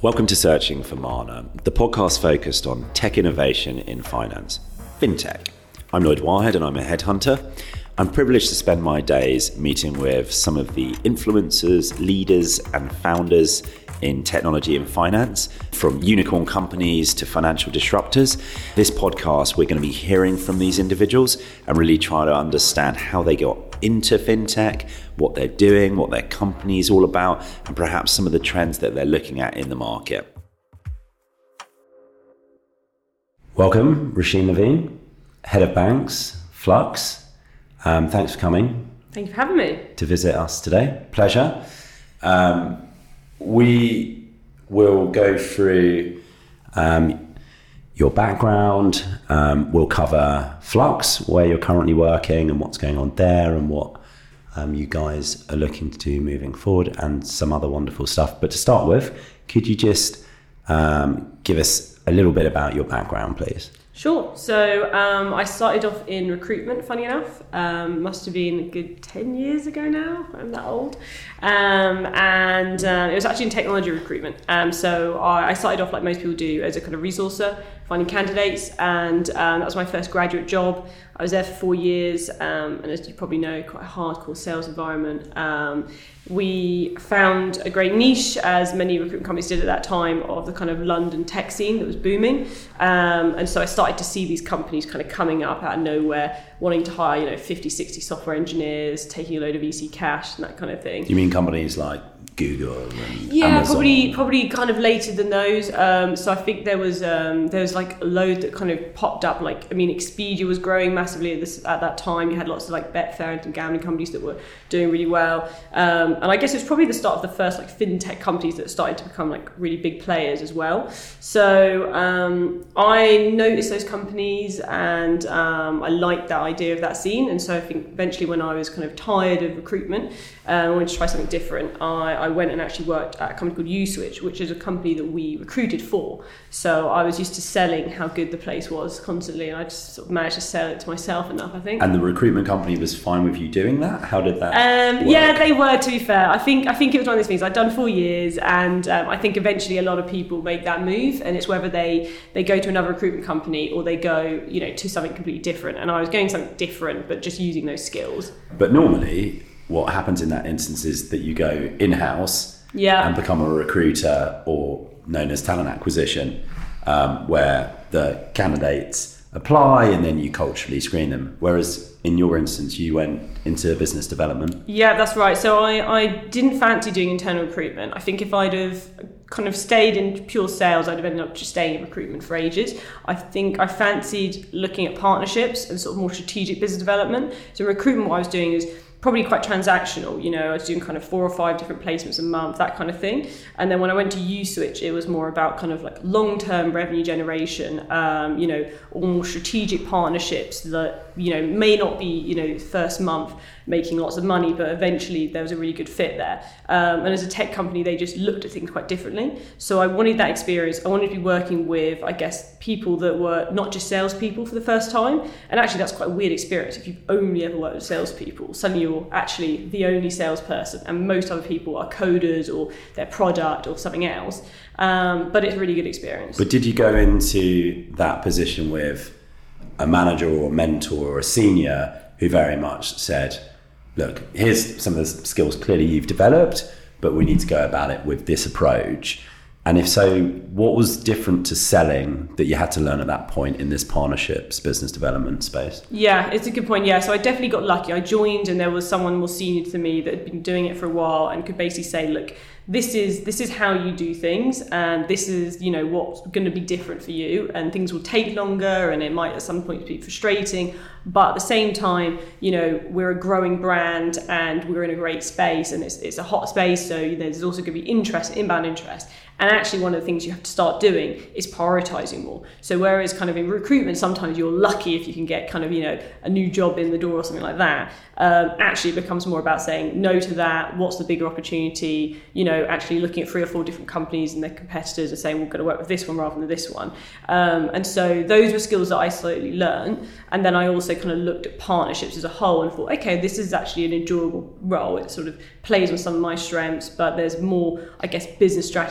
Welcome to Searching for Mana, the podcast focused on tech innovation in finance, fintech. I'm Lloyd Wirehead and I'm a headhunter. I'm privileged to spend my days meeting with some of the influencers, leaders and founders in technology and finance, from unicorn companies to financial disruptors. This podcast, we're going to be hearing from these individuals and really try to understand how they got into fintech, what they're doing, what their company is all about, and perhaps some of the trends that they're looking at in the market. Welcome, Roisin Levine, Head of Banks, Flux. Thanks for coming. Thank you for having me. To visit us today. Pleasure. We will go through your background. We'll cover Flux, where you're currently working and what's going on there and what you guys are looking to do moving forward and some other wonderful stuff. But to start with, could you just give us a little bit about your background, please? Sure. So I started off in recruitment, funny enough. Must have been a good 10 years ago now. I'm that old. And it was actually in technology recruitment. So I started off like most people do as a kind of resourcer, finding candidates. And that was my first graduate job. I was there for 4 years. And as you probably know, quite a hardcore sales environment. We found a great niche, as many recruitment companies did at that time, of the kind of London tech scene that was booming. And so I started to see these companies kind of coming up out of nowhere, wanting to hire, 50, 60 software engineers, taking a load of VC cash and that kind of thing. You mean companies like Google and Amazon? Probably kind of later than those. So I think there was like a load that kind of popped up. Expedia was growing massively at that time. You had lots of like Betfair and gambling companies that were doing really well. And I guess it's probably the start of the first like fintech companies that started to become like really big players as well. So I noticed those companies and I liked that idea of that scene. And so I think eventually when I was kind of tired of recruitment, I wanted to try something different. I went and actually worked at a company called Uswitch, which is a company that we recruited for. So I was used to selling how good the place was constantly, and I just sort of managed to sell it to myself enough, I think. And the recruitment company was fine with you doing that? How did that work? Yeah, they were, to be fair. I think it was one of those things. I'd done 4 years, and I think eventually a lot of people make that move, and it's whether they go to another recruitment company or they go, to something completely different. And I was going something different, but just using those skills. But normally, what happens in that instance is that you go in-house and become a recruiter, or known as talent acquisition, where the candidates apply and then you culturally screen them. Whereas in your instance, you went into business development. Yeah, that's right. So I didn't fancy doing internal recruitment. I think if I'd have kind of stayed in pure sales, I'd have ended up just staying in recruitment for ages. I think I fancied looking at partnerships and sort of more strategic business development. So recruitment, what I was doing is probably quite transactional. I was doing kind of 4 or 5 different placements a month, that kind of thing. And then when I went to Uswitch, it was more about kind of like long-term revenue generation, or more strategic partnerships that, may not be, first month making lots of money, but eventually there was a really good fit there. And as a tech company, they just looked at things quite differently. So I wanted that experience. I wanted to be working with, I guess, people that were not just salespeople for the first time. And actually, that's quite a weird experience. If you've only ever worked with salespeople, suddenly you're actually the only salesperson, and most other people are coders or their product or something else. But it's a really good experience. But did you go into that position with a manager or a mentor or a senior who very much said, look, here's some of the skills clearly you've developed, but we need to go about it with this approach? And if so, what was different to selling that you had to learn at that point in this partnerships, business development space? Yeah, it's a good point. Yeah, so I definitely got lucky. I joined and there was someone more senior to me that had been doing it for a while and could basically say, look, this is how you do things, and this is, what's going to be different for you, and things will take longer and it might at some point be frustrating, but at the same time, we're a growing brand and we're in a great space, and it's a hot space, so there's also going to be interest, inbound interest. And actually one of the things you have to start doing is prioritizing more. So whereas kind of in recruitment, sometimes you're lucky if you can get kind of, a new job in the door or something like that, actually it becomes more about saying no to that. What's the bigger opportunity? Actually looking at 3 or 4 different companies and their competitors and saying, we're going to work with this one rather than this one. And so those were skills that I slowly learned. And then I also kind of looked at partnerships as a whole and thought, okay, this is actually an enjoyable role. It sort of plays on some of my strengths, but there's more, I guess, business strategy as well.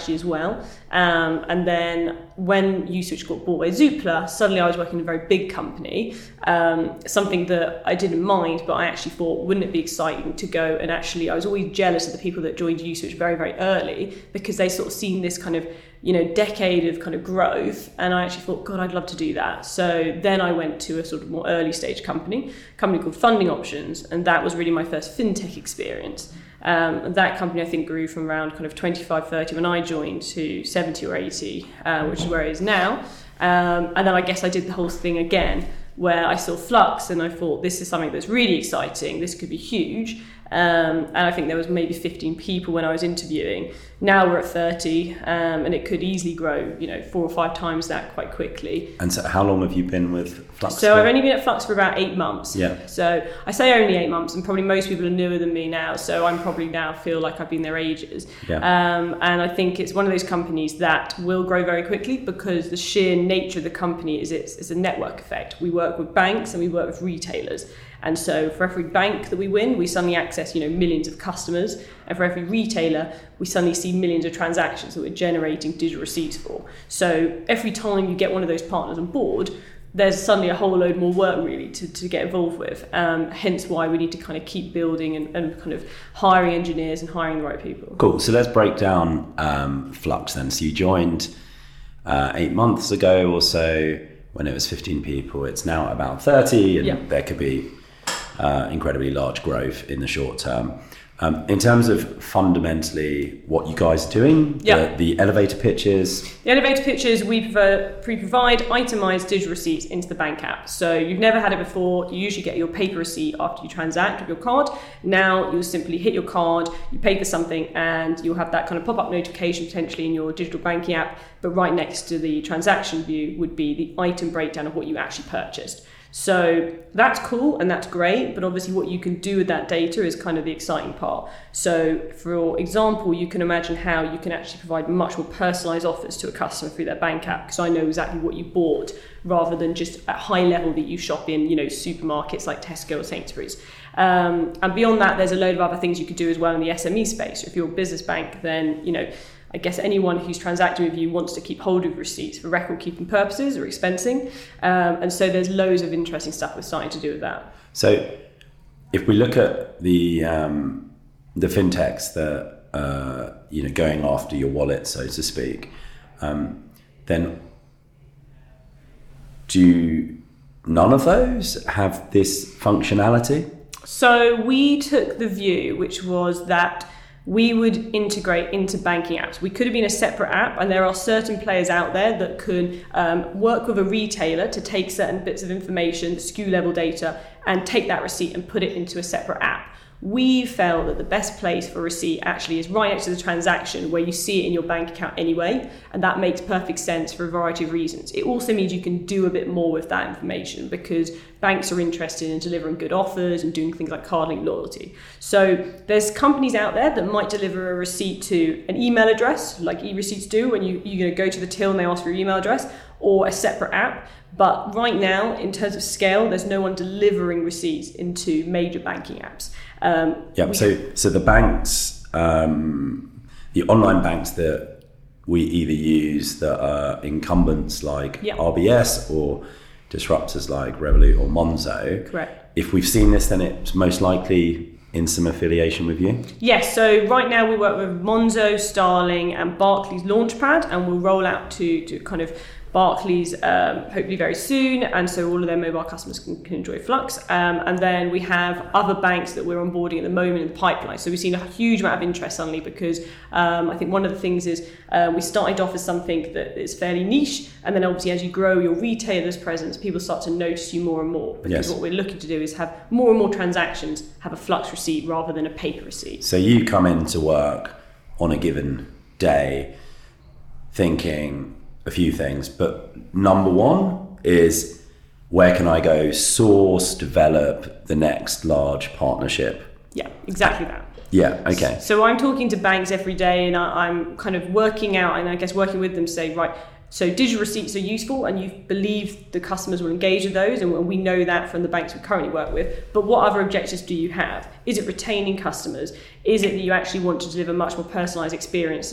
well. And then when Uswitch got bought by Zoopla, suddenly I was working in a very big company, something that I didn't mind, but I actually thought, wouldn't it be exciting to go? And actually, I was always jealous of the people that joined Uswitch very, very early, because they sort of seen this kind of, decade of kind of growth. And I actually thought, God, I'd love to do that. So then I went to a sort of more early stage company called Funding Options. And that was really my first fintech experience. That company, I think, grew from around kind of 25, 30 when I joined to 70 or 80, which is where it is now. And then I guess I did the whole thing again, where I saw Flux and I thought, this is something that's really exciting. This could be huge. And I think there was maybe 15 people when I was interviewing. Now we're at 30, and it could easily grow, 4 or 5 times that quite quickly. And so how long have you been with Flux? So I've only been at Flux for about 8 months. Yeah. So I say only 8 months, and probably most people are newer than me now. So I'm probably now feel like I've been there ages. Yeah. And I think it's one of those companies that will grow very quickly, because the sheer nature of the company is it's a network effect. We work with banks and we work with retailers. And so for every bank that we win, we suddenly access, millions of customers. And for every retailer, we suddenly see millions of transactions that we're generating digital receipts for. So every time you get one of those partners on board, there's suddenly a whole load more work really to get involved with. Hence why we need to kind of keep building and kind of hiring engineers and hiring the right people. Cool. So let's break down Flux then. So you joined 8 months ago or so when it was 15 people. It's now about 30, and there could be incredibly large growth in the short term. In terms of fundamentally what you guys are doing, the elevator pitches. The elevator pitches, we provide itemised digital receipts into the bank app. So you've never had it before. You usually get your paper receipt after you transact with your card. Now you'll simply hit your card, you pay for something, and you'll have that kind of pop-up notification potentially in your digital banking app. But right next to the transaction view would be the item breakdown of what you actually purchased. So that's cool and that's great, but obviously what you can do with that data is kind of the exciting part. So for example, you can imagine how you can actually provide much more personalised offers to a customer through their bank app, because I know exactly what you bought, rather than just at high level that you shop in, supermarkets like Tesco or Sainsbury's. And beyond that, there's a load of other things you could do as well in the SME space. So if you're a business bank, then, I guess anyone who's transacting with you wants to keep hold of receipts for record-keeping purposes or expensing. And so there's loads of interesting stuff we're starting to do with that. So if we look at the fintechs that, going after your wallet, so to speak, then do none of those have this functionality? So we took the view, which was that we would integrate into banking apps. We could have been a separate app, and there are certain players out there that could work with a retailer to take certain bits of information, the SKU level data, and take that receipt and put it into a separate app. We felt that the best place for a receipt actually is right next to the transaction, where you see it in your bank account anyway, and that makes perfect sense for a variety of reasons. It also means you can do a bit more with that information, because banks are interested in delivering good offers and doing things like card-linked loyalty. So there's companies out there that might deliver a receipt to an email address, like e-receipts do when you go to the till and they ask for your email address, or a separate app. But right now, in terms of scale, there's no one delivering receipts into major banking apps. So the banks, the online banks that we either use that are incumbents like RBS or disruptors like Revolut or Monzo. Correct. If we've seen this, then it's most likely in some affiliation with you? Yes, so right now we work with Monzo, Starling and Barclays Launchpad, and we'll roll out to kind of Barclays hopefully very soon, and so all of their mobile customers can enjoy Flux. And then we have other banks that we're onboarding at the moment in the pipeline. So we've seen a huge amount of interest suddenly, because I think one of the things is we started off as something that is fairly niche, and then obviously as you grow your retailer's presence, people start to notice you more and more, because what we're looking to do is have more and more transactions have a Flux receipt rather than a paper receipt. So you come into work on a given day thinking a few things, but number one is, where can I go source, develop the next large partnership? Yeah, exactly that. Yeah, okay. So I'm talking to banks every day, and I'm kind of working out, and I guess working with them to say, right, so digital receipts are useful, and you believe the customers will engage with those, and we know that from the banks we currently work with. But what other objectives do you have? Is it retaining customers? Is it that you actually want to deliver much more personalised experiences?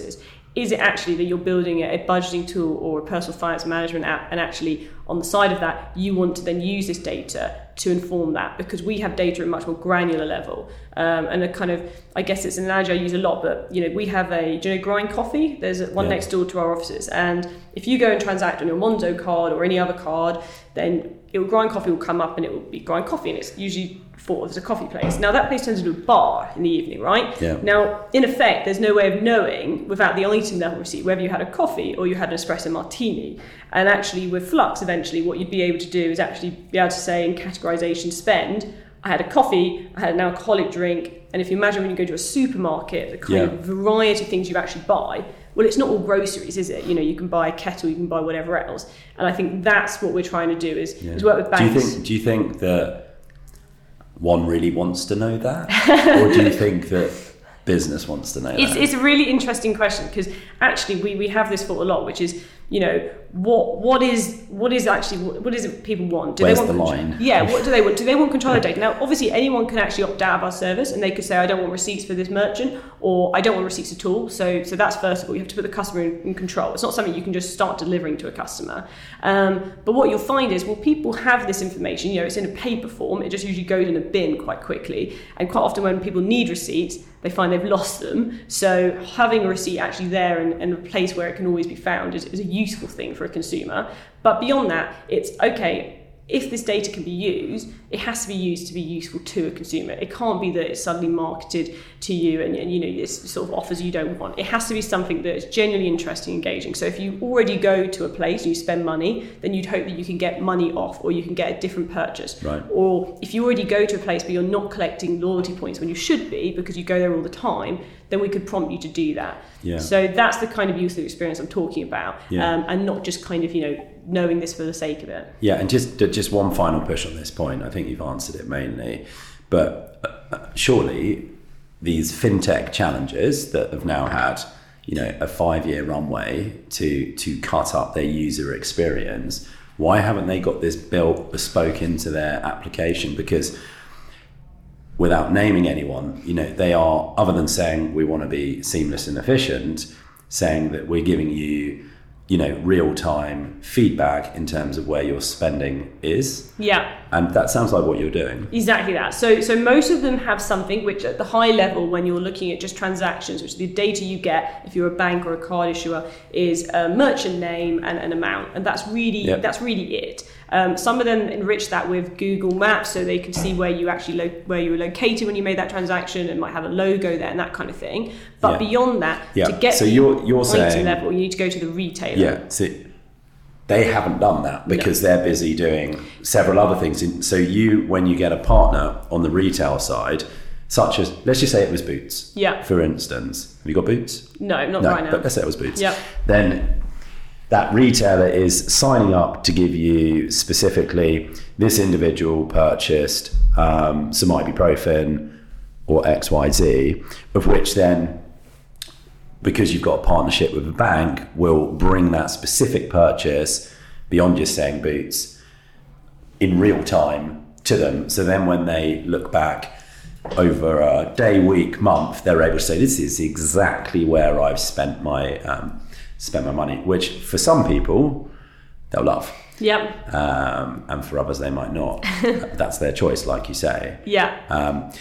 is it actually that you're building a budgeting tool or a personal finance management app, and actually on the side of that, you want to then use this data to inform that, because we have data at a much more granular level. And a kind of, I guess it's an analogy I use a lot, but we have Grind Coffee? There's one next door to our offices. And if you go and transact on your Monzo card or any other card, then Grind Coffee will come up and it will be Grind Coffee, and it's usually thought of as a coffee place. Now that place turns into a bar in the evening, right? Yeah. Now, in effect, there's no way of knowing without the item level receipt whether you had a coffee or you had an espresso martini. And actually with Flux, eventually what you'd be able to do is actually be able to say in categorization spend, I had a coffee, I had an alcoholic drink, and if you imagine when you go to a supermarket, the kind of variety of things you actually buy, well, it's not all groceries, is it? You can buy a kettle, you can buy whatever else. And I think that's what we're trying to do is work with banks. Do you think that one really wants to know that? Or do you think that business wants to know that? It's a really interesting question, because actually we have this thought a lot, which is, what is it people want? Do Where's they want the line? Yeah, what do they want? Do they want control of data? Now, obviously, anyone can actually opt out of our service, and they could say, I don't want receipts for this merchant, or I don't want receipts at all. So that's first of all, you have to put the customer in control. It's not something you can just start delivering to a customer. But what you'll find is, people have this information. It's in a paper form. It just usually goes in a bin quite quickly, and quite often when people need receipts, they find they've lost them. So having a receipt actually there and a place where it can always be found is a useful thing for a consumer. But beyond that, it's okay, if this data can be used, it has to be used to be useful to a consumer. It can't be that it's suddenly marketed to you and it's sort of offers you don't want. It has to be something that is genuinely interesting, engaging. So if you already go to a place and you spend money, then you'd hope that you can get money off, or you can get a different purchase. Right. Or if you already go to a place but you're not collecting loyalty points when you should be because you go there all the time, then we could prompt you to do that. Yeah. So that's the kind of user experience I'm talking about, Yeah. and not just kind of knowing this for the sake of it. Yeah, and just one final push on this point. I think you've answered it mainly, but surely these fintech challenges that have now had a 5-year runway to cut up their user experience, why haven't they got this built bespoke into their application? Because without naming anyone, they are, other than saying we want to be seamless and efficient, saying that we're giving you real-time feedback in terms of where your spending is. Yeah. And that sounds like what you're doing. Exactly that. So most of them have something which at the high level, when you're looking at just transactions, which is the data you get if you're a bank or a card issuer, is a merchant name and an amount. And that's really it. Some of them enrich that with Google Maps, so they can see where you were located when you made that transaction, and might have a logo there and that kind of thing. But beyond that, to get so to you're the saying, level, you need to go to the retailer. Yeah. So they haven't done that because they're busy doing several other things. So when you get a partner on the retail side, such as, let's just say it was Boots. Yeah. For instance, have you got Boots? No, not right now. But let's say it was Boots. Yeah. Then that retailer is signing up to give you specifically, this individual purchased some ibuprofen or XYZ, of which then, because you've got a partnership with a bank, will bring that specific purchase beyond just saying Boots in real time to them. So then when they look back over a day, week, month, they're able to say, this is exactly where I've spent my money, which for some people they'll love. Yep. And for others they might not. That's their choice, like you say. Yeah.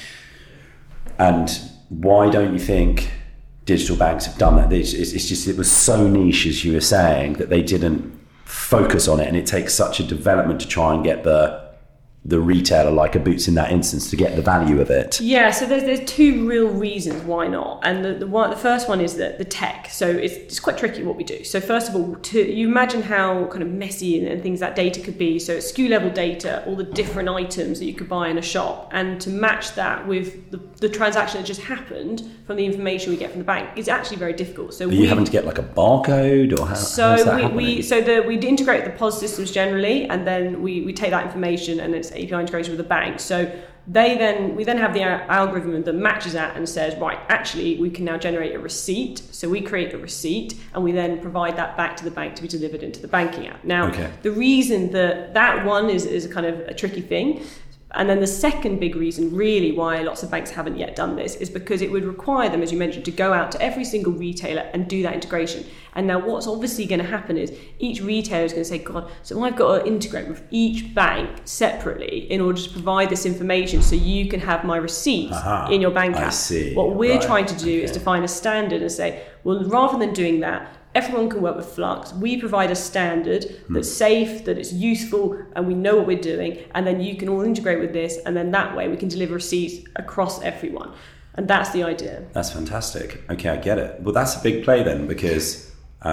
And why don't you think digital banks have done that? It's just, it was so niche, as you were saying, that they didn't focus on it, and it takes such a development to try and get the retailer, like a Boots in that instance, to get the value of it. Yeah, so there's two real reasons why not. And the first one is the tech. So it's quite tricky what we do. So first of all, you imagine how kind of messy and things that data could be. So it's SKU level data, all the different items that you could buy in a shop, and to match that with the transaction that just happened from the information we get from the bank is actually very difficult. So are you having to get like a barcode, or how's that happening? We integrate the POS systems generally, and then we take that information, and it's API integration with the bank. So we then have the algorithm that matches that and says, right, actually we can now generate a receipt. So we create a receipt, and we then provide that back to the bank to be delivered into the banking app. Now, the reason that one is a kind of a tricky thing, And then the second big reason really why lots of banks haven't yet done this is because it would require them, as you mentioned, to go out to every single retailer and do that integration. And now what's obviously going to happen is each retailer is going to say, God, so I've got to integrate with each bank separately in order to provide this information so you can have my receipts in your bank app. I see. What we're trying to do is define a standard and say, well, rather than doing that, everyone can work with Flux. We provide a standard that's safe, that it's useful, and we know what we're doing. And then you can all integrate with this. And then that way we can deliver receipts across everyone. And that's the idea. That's fantastic. Okay, I get it. Well, that's a big play then, because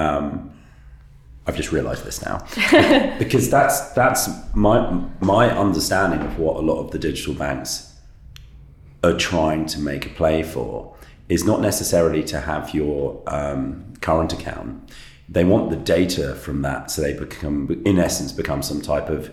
I've just realised this now. Because that's my understanding of what a lot of the digital banks are trying to make a play for is not necessarily to have your current account. They want the data from that, so they become some type of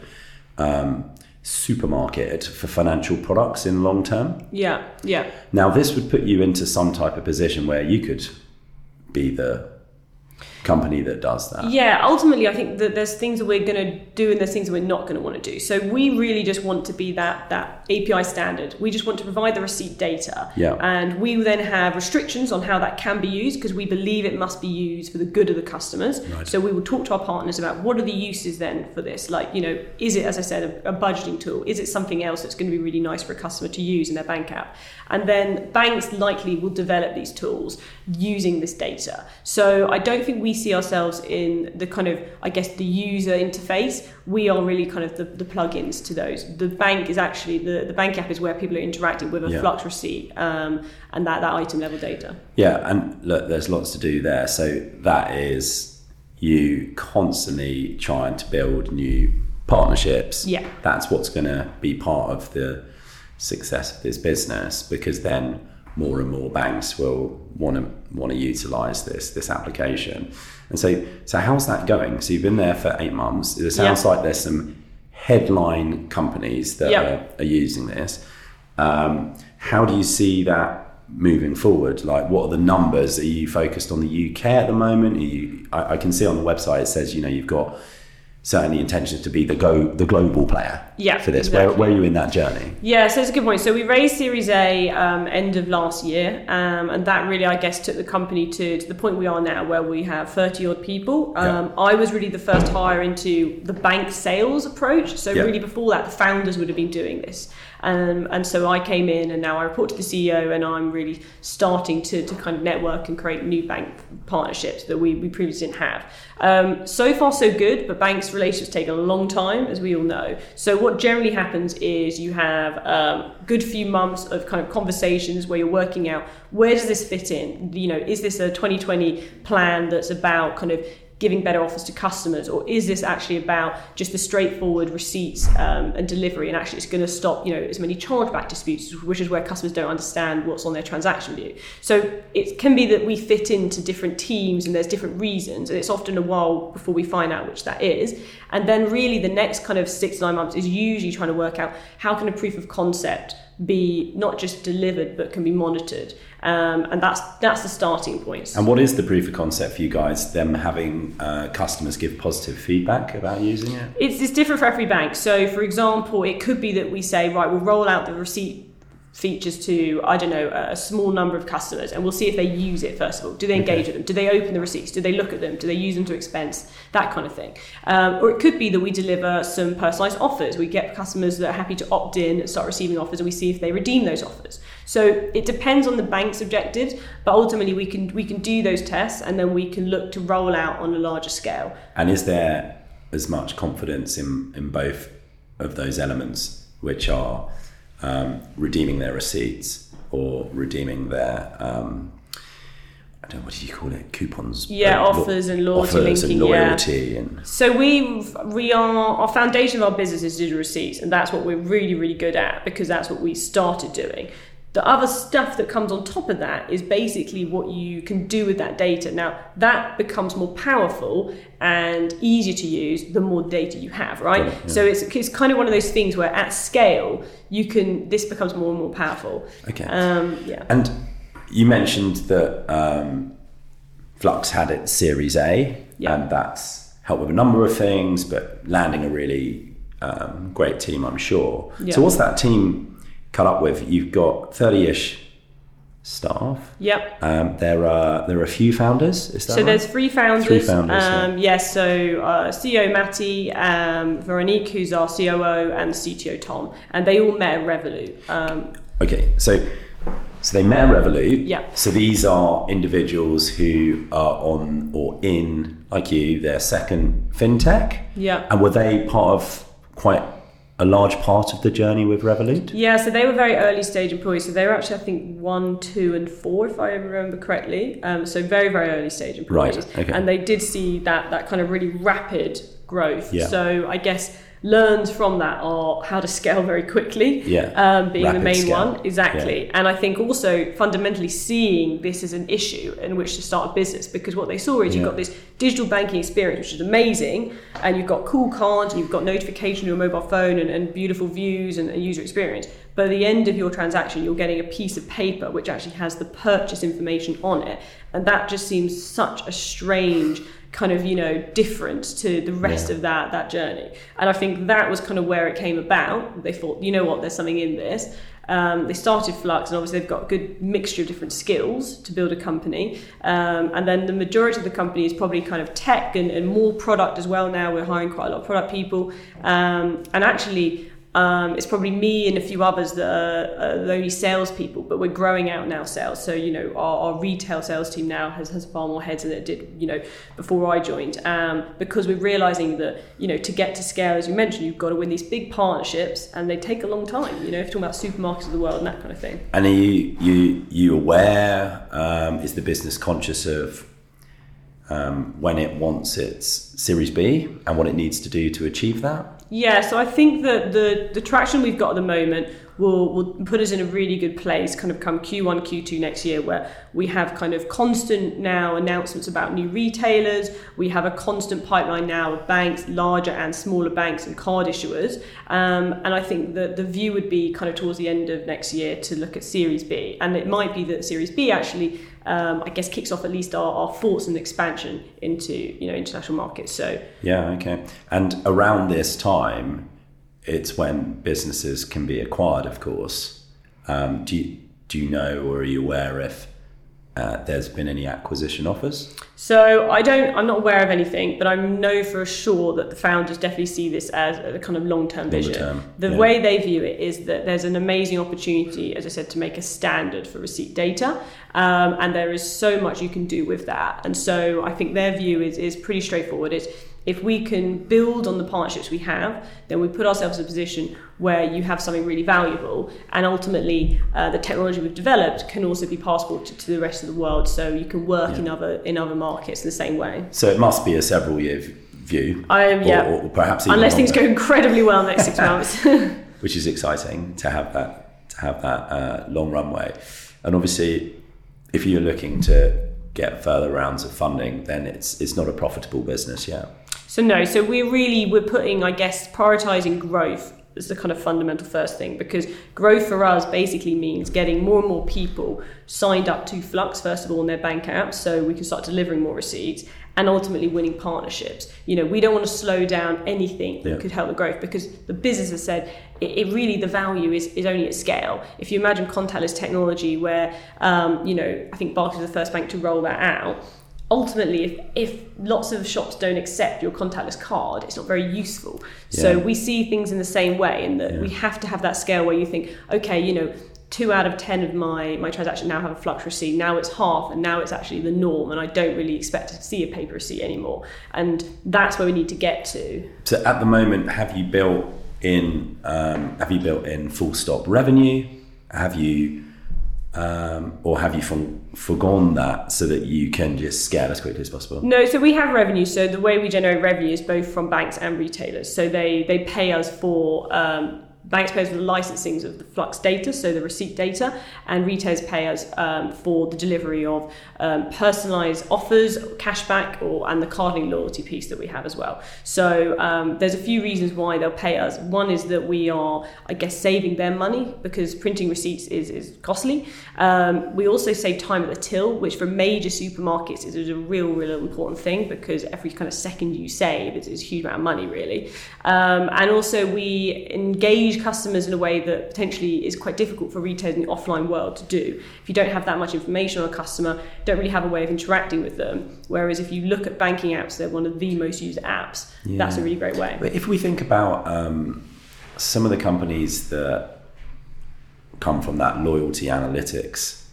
supermarket for financial products in long term. Yeah. Now, this would put you into some type of position where you could be the company that does that. Yeah, ultimately I think that there's things that we're going to do and there's things that we're not going to want to do. So we really just want to be that API standard. We just want to provide the receipt data. Yeah. And we then have restrictions on how that can be used because we believe it must be used for the good of the customers. Right. So we will talk to our partners about what are the uses then for this? Like, is it, as I said, a budgeting tool? Is it something else that's going to be really nice for a customer to use in their bank app? And then banks likely will develop these tools using this data. So I don't think we see ourselves in the kind of, I guess, the user interface. We are really kind of the plugins to those. The bank is actually, the bank app is where people are interacting with a Flux receipt and that item level data. Yeah, and look, there's lots to do there. So that is you constantly trying to build new partnerships. Yeah. That's what's going to be part of the success of this business, because then more and more banks will want to utilize this application. And so how's that going? So you've been there for 8 months. It sounds like there's some headline companies that are using this. How do you see that moving forward? Like, what are the numbers? Are you focused on the UK at the moment? I can see on the website it says you've got certainly intentions to be the global player for this. Exactly. Where are you in that journey? Yeah, so it's a good point. So we raised Series A end of last year, and that really, I guess, took the company to the point we are now, where we have 30 odd people. I was really the first hire into the bank sales approach. So really before that, the founders would have been doing this. And so I came in, and now I report to the CEO, and I'm really starting to kind of network and create new bank partnerships that we previously didn't have. So far so good, but banks relationships take a long time, as we all know. So what generally happens is you have a good few months of kind of conversations where you're working out, where does this fit in? Is this a 2020 plan that's about kind of giving better offers to customers, or is this actually about just the straightforward receipts and delivery, and actually it's going to stop as many chargeback disputes, which is where customers don't understand what's on their transaction view. So it can be that we fit into different teams and there's different reasons, and it's often a while before we find out which that is. And then really the next kind of 6 to 9 months is usually trying to work out how can a proof of concept be not just delivered but can be monitored, and that's the starting point. And what is the proof of concept for you guys? Them having customers give positive feedback about using it? It's different for every bank. So for example, it could be that we say, right, we'll roll out the receipt features to, I don't know, a small number of customers, and we'll see if they use it first of all. Do they engage with them? Do they open the receipts? Do they look at them? Do they use them to expense? That kind of thing. Or it could be that we deliver some personalised offers. We get customers that are happy to opt in and start receiving offers, and we see if they redeem those offers. So it depends on the bank's objectives, but ultimately we can do those tests, and then we can look to roll out on a larger scale. And is there as much confidence in both of those elements, which are redeeming their receipts or redeeming their I don't know, what do you call it? Coupons? Offers and loyalty offers linking. And loyalty. And so we are, our foundation of our business is digital receipts, and that's what we're really, really good at, because that's what we started doing. The other stuff that comes on top of that is basically what you can do with that data. Now, that becomes more powerful and easier to use the more data you have, right? Yeah. So it's kind of one of those things where at scale, this becomes more and more powerful. Okay. And you mentioned that Flux had its Series A, and that's helped with a number of things, but landing a really great team, I'm sure. Yeah. So what's that team cut up with? You've got 30-ish staff. Yep. There are a few founders. Is that So right? there's 3 founders. 3 founders. Yes. So CEO Matty, Veronique, who's our COO, and CTO Tom, and they all met at Revolut. Okay, so they met at Revolut. Yeah. So these are individuals who are on or in, like you, their second fintech. Yeah. And were they part of quite a large part of the journey with Revolut? Yeah, so they were very early stage employees. So they were actually, I think, 1, 2, and 4, if I remember correctly. So very, very early stage employees. Right, okay. And they did see that kind of really rapid growth. Yeah. So I guess learns from that are how to scale very quickly. Yeah. Being Rapid the main scale. one. Exactly. Yeah. And I think also fundamentally seeing this as an issue in which to start a business, because what they saw is you've got this digital banking experience, which is amazing, and you've got cool cards, and you've got notification on your mobile phone and beautiful views and user experience. But at the end of your transaction, you're getting a piece of paper which actually has the purchase information on it. And that just seems such a strange kind of, difference to the rest of that journey. And I think that was kind of where it came about. They thought, you know what, there's something in this. They started Flux, and obviously they've got a good mixture of different skills to build a company. And then the majority of the company is probably kind of tech and more product as well now. We're hiring quite a lot of product people. And actually, it's probably me and a few others that are the only salespeople, but we're growing out now sales. So, our retail sales team now has far more heads than it did, before I joined. Because we're realizing that, to get to scale, as you mentioned, you've got to win these big partnerships, and they take a long time, if you're talking about supermarkets of the world and that kind of thing. And are you aware, is the business conscious of when it wants its Series B and what it needs to do to achieve that? Yeah, so I think that the traction we've got at the moment will put us in a really good place kind of come Q1, Q2 next year, where we have kind of constant now announcements about new retailers. We have a constant pipeline now of banks, larger and smaller banks and card issuers. And I think that the view would be kind of towards the end of next year to look at Series B. And it might be that Series B actually, I guess, kicks off at least our thoughts and expansion into, international markets. So yeah, okay. And around this time, it's when businesses can be acquired, of course. Do you know, or are you aware if there's been any acquisition offers? So I'm not aware of anything, but I know for sure that the founders definitely see this as a kind of long-term vision. The way they view it is that there's an amazing opportunity, as I said, to make a standard for receipt data. And there is so much you can do with that. And so I think their view is pretty straightforward. If we can build on the partnerships we have, then we put ourselves in a position where you have something really valuable, and ultimately the technology we've developed can also be passported to the rest of the world, so you can work in other markets in the same way. So it must be a several-year view, or perhaps even unless longer. Things go incredibly well in the next 6 months. Which is exciting to have that long runway. And obviously, if you're looking to get further rounds of funding, then it's not a profitable business yet. So no, so we're putting, I guess, prioritizing growth as the kind of fundamental first thing, because growth for us basically means getting more and more people signed up to Flux, first of all, in their bank apps, so we can start delivering more receipts, and ultimately winning partnerships. We don't want to slow down anything that could help the growth, because the business has said it really, the value is only at scale. If you imagine contactless technology where, I think Barclays is the first bank to roll that out. Ultimately, if lots of shops don't accept your contactless card, it's not very useful. Yeah. So we see things in the same way, in that we have to have that scale where you think, okay, 2 out of 10 of my transactions now have a Flux receipt. Now it's half, and now it's actually the norm, and I don't really expect to see a paper receipt anymore. And that's where we need to get to. So at the moment, have you built in full stop revenue? Have you forgone that so that you can just scale as quickly as possible? No, so we have revenue. So the way we generate revenue is both from banks and retailers. So they pay us for banks pay us for the licensing of the Flux data, so the receipt data, and retailers pay us for the delivery of personalised offers, cashback, and the carding loyalty piece that we have as well. So there's a few reasons why they'll pay us. One is that we are, I guess, saving them money because printing receipts is costly. We also save time at the till, which for major supermarkets is a real important thing because every kind of second you save is a huge amount of money, really. And also we engage customers in a way that potentially is quite difficult for retailers in the offline world to do. If you don't have that much information on a customer, don't really have a way of interacting with them. Whereas if you look at banking apps, they're one of the most used apps. Yeah. That's a really great way. But if we think about some of the companies that come from that loyalty analytics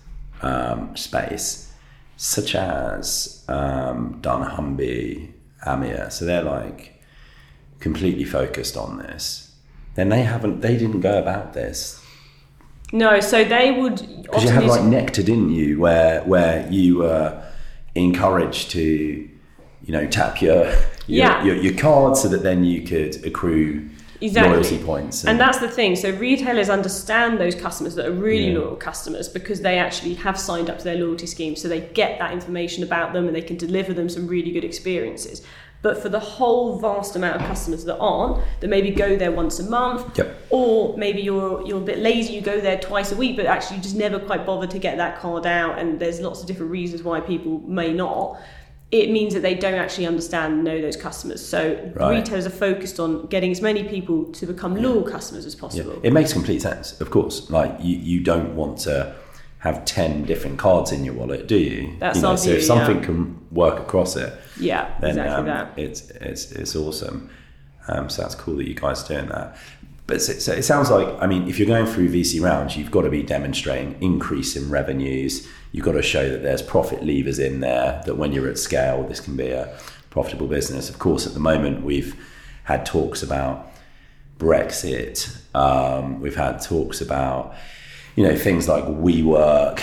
space, such as dunnhumby, Amir, so they're like completely focused on this, then they didn't go about this. No, so they would, because you had like Nectar, didn't you, where you were encouraged to tap your card so that then you could accrue loyalty points. And that's the thing. So retailers understand those customers that are really loyal customers because they actually have signed up to their loyalty scheme, so they get that information about them and they can deliver them some really good experiences. But for the whole vast amount of customers that aren't, that maybe go there once a month, or maybe you're a bit lazy, you go there twice a week, but actually you just never quite bother to get that card out, and there's lots of different reasons why people may not. It means that they don't actually understand and know those customers. So retailers are focused on getting as many people to become loyal customers as possible. Yeah. It makes complete sense, of course. Like you don't want to have 10 different cards in your wallet, do you? That's our view, so if something can work across it, then exactly that. It's awesome. So that's cool that you guys are doing that. But so it sounds like, I mean, if you're going through VC rounds, you've got to be demonstrating increase in revenues. You've got to show that there's profit levers in there, that when you're at scale, this can be a profitable business. Of course, at the moment, we've had talks about Brexit. We've had talks about, things like WeWork.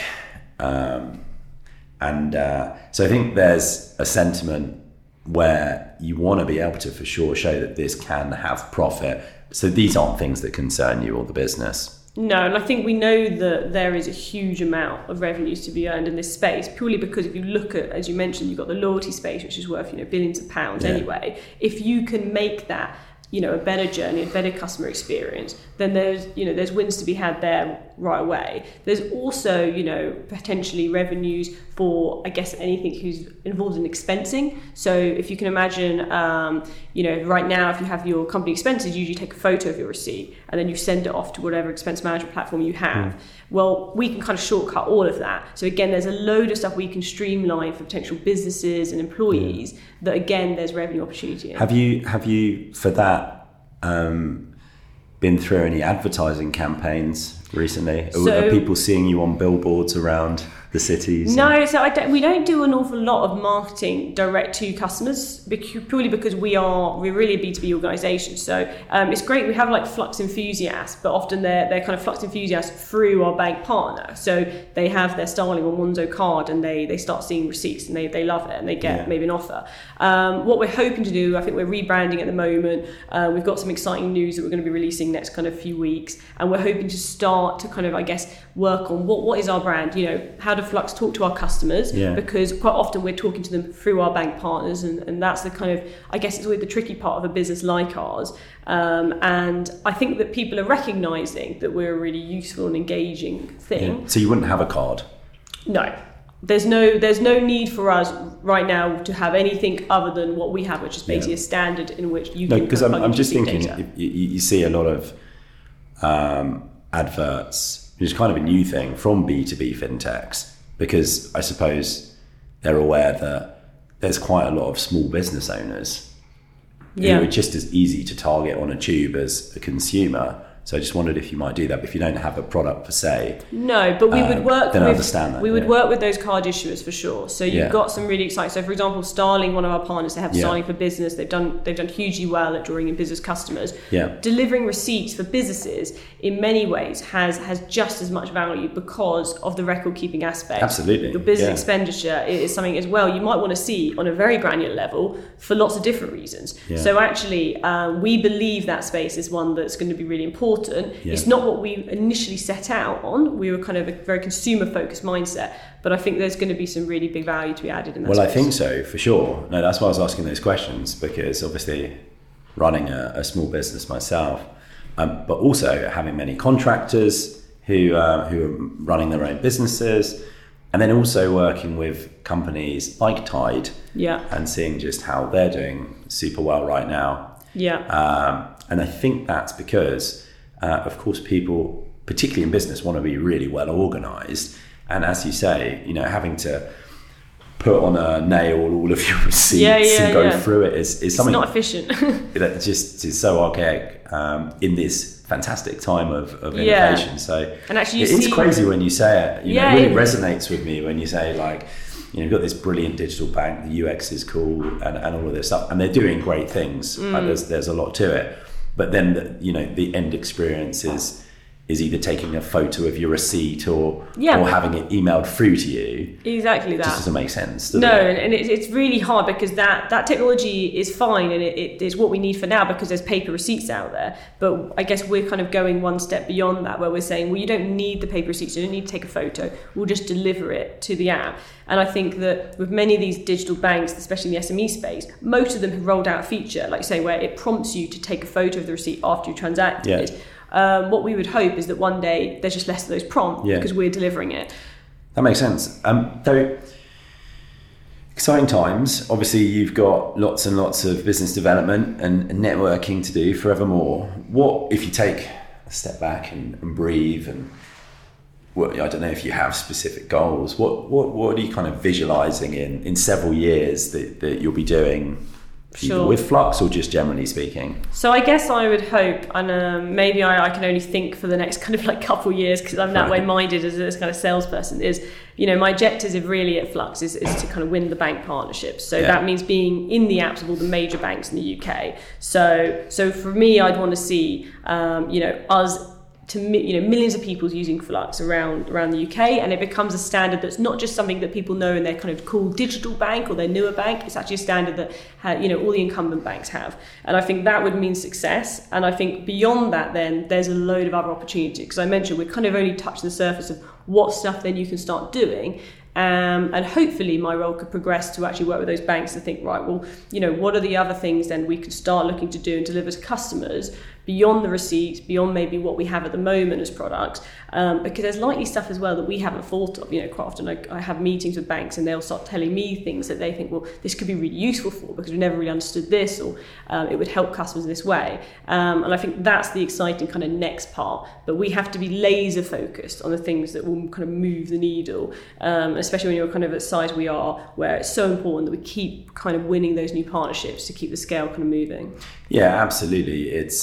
So I think there's a sentiment where you want to be able to for sure show that this can have profit. So these aren't things that concern you or the business. No, and I think we know that there is a huge amount of revenues to be earned in this space, purely because if you look at, as you mentioned, you've got the loyalty space, which is worth billions of pounds anyway. If you can make that a better journey, a better customer experience, then there's wins to be had there right away. There's also, potentially revenues for, I guess, anything who's involved in expensing. So if you can imagine, right now, if you have your company expenses, you usually take a photo of your receipt and then you send it off to whatever expense management platform you have. Well, we can kind of shortcut all of that. So again, there's a load of stuff we can streamline for potential businesses and employees that, again, there's revenue opportunity in. Have you for that, been through any advertising campaigns recently? Are people seeing you on billboards around the cities? No, so we don't do an awful lot of marketing direct to customers, purely because we're really a B2B organisation. So it's great. We have like Flux enthusiasts, but often they're kind of Flux enthusiasts through our bank partner. So they have their Starling or Monzo card and they start seeing receipts and they love it and they get maybe an offer. What we're hoping to do, I think we're rebranding at the moment. We've got some exciting news that we're going to be releasing next kind of few weeks, and we're hoping to start to kind of, I guess, work on what is our brand. How do Flux talk to our customers? Because quite often we're talking to them through our bank partners, and that's the kind of, I guess, it's always the tricky part of a business like ours. And I think that people are recognising that we're a really useful and engaging thing. Yeah. So you wouldn't have a card? No. There's no need for us right now to have anything other than what we have, which is basically a standard in which you can. No, because I'm just thinking, you see a lot of adverts, which is kind of a new thing from B2B fintechs, because I suppose they're aware that there's quite a lot of small business owners who are just as easy to target on a tube as a consumer. So I just wondered if you might do that, but if you don't have a product per se. No, but we would work then I understand that. We would work with those card issuers for sure. So you've got some really exciting. So for example, Starling, one of our partners, they have Starling for Business. They've done hugely well at drawing in business customers. Yeah. Delivering receipts for businesses in many ways has just as much value because of the record keeping aspect. Absolutely. Your business expenditure is something as well you might want to see on a very granular level for lots of different reasons. Yeah. So actually, we believe that space is one that's going to be really important. important. It's not what we initially set out on. We were kind of a very consumer-focused mindset, but I think there's going to be some really big value to be added in that space. I think so, for sure. No, that's why I was asking those questions, because obviously running a small business myself, but also having many contractors who are running their own businesses, and then also working with companies like Tide, and seeing just how they're doing super well right now. And I think that's because, of course, people, particularly in business, want to be really well organised. And as you say, having to put on a nail all of your receipts and go through it is something... It's not efficient. That just is so archaic in this fantastic time of innovation. So and actually it's crazy when you say it. It really resonates with me when you say, like, you've got this brilliant digital bank, the UX is cool, and all of this stuff, and they're doing great things. Like there's a lot to it, but then the end experience is either taking a photo of your receipt or having it emailed through to you. Exactly that. It just doesn't make sense, does it? And it's really hard, because that technology is fine, and it is what we need for now, because there's paper receipts out there. But I guess we're kind of going one step beyond that, where we're saying, well, you don't need the paper receipts, you don't need to take a photo, we'll just deliver it to the app. And I think that with many of these digital banks, especially in the SME space, most of them have rolled out a feature, like say, where it prompts you to take a photo of the receipt after you transacted. What we would hope is that one day there's just less of those prompts because we're delivering it. That makes sense. So exciting times. Obviously, you've got lots and lots of business development and networking to do forevermore. What if you take a step back and breathe, and I don't know if you have specific goals. What are you kind of visualizing in several years that you'll be doing? Either with Flux or just generally speaking? So I guess I would hope, and maybe I can only think for the next kind of like couple of years, because I'm that way minded as a kind of salesperson, is, my objectives really at Flux is to kind of win the bank partnerships. So that means being in the apps of all the major banks in the UK. So for me, I'd want to see, us to millions of people using Flux around the UK, and it becomes a standard that's not just something that people know in their kind of cool digital bank or their newer bank. It's actually a standard that all the incumbent banks have, and I think that would mean success. And I think beyond that, then there's a load of other opportunities, because I mentioned we're kind of only touching the surface of what stuff then you can start doing. And hopefully my role could progress to actually work with those banks to think, right, well, what are the other things then we could start looking to do and deliver to customers beyond the receipts, beyond maybe what we have at the moment as products, because there's likely stuff as well that we haven't thought of. Quite often I have meetings with banks and they'll start telling me things that they think, well, this could be really useful for, because we never really understood this, or it would help customers in this way. And I think that's the exciting kind of next part. But we have to be laser focused on the things that will kind of move the needle, especially when you're kind of at the size we are, where it's so important that we keep kind of winning those new partnerships to keep the scale kind of moving. Yeah, absolutely. It's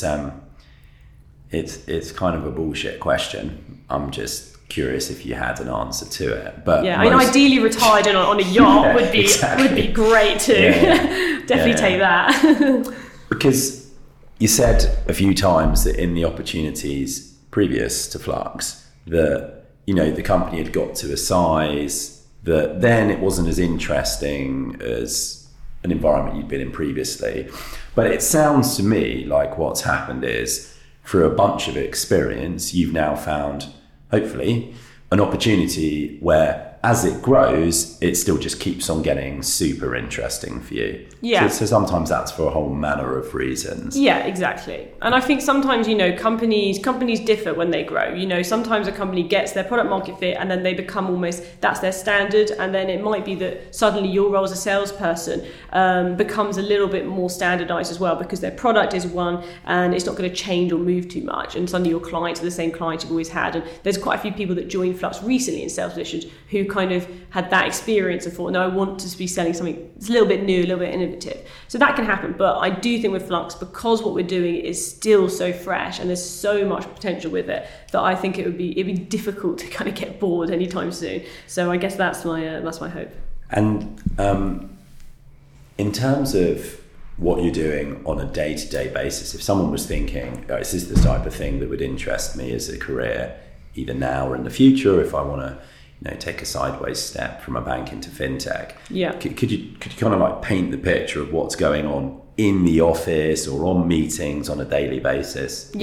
kind of a bullshit question. I'm just curious if you had an answer to it. But ideally retired on a yacht would be great too. Definitely take that. Because you said a few times that in the opportunities previous to Flux, that the company had got to a size that then it wasn't as interesting as an environment you'd been in previously. But it sounds to me like what's happened is, through a bunch of experience, you've now found, hopefully, an opportunity where, as it grows, it still just keeps on getting super interesting for you. Yeah. So sometimes that's for a whole manner of reasons. Yeah, exactly. And I think sometimes, companies differ when they grow. Sometimes a company gets their product market fit and then they become almost, that's their standard. And then it might be that suddenly your role as a salesperson becomes a little bit more standardized as well, because their product is one and it's not going to change or move too much. And suddenly your clients are the same clients you've always had. And there's quite a few people that joined Flux recently in sales positions who kind of had that experience and thought, no, I want to be selling something that's a little bit new, a little bit innovative. So that can happen. But I do think with Flux, because what we're doing is still so fresh and there's so much potential with it, that I think it'd be difficult to kind of get bored anytime soon. So I guess that's my hope. And in terms of what you're doing on a day-to-day basis, if someone was thinking, oh, is this the type of thing that would interest me as a career, either now or in the future, if I want to take a sideways step from a bank into fintech. Yeah. Could you kind of like paint the picture of what's going on in the office or on meetings on a daily basis? Yeah.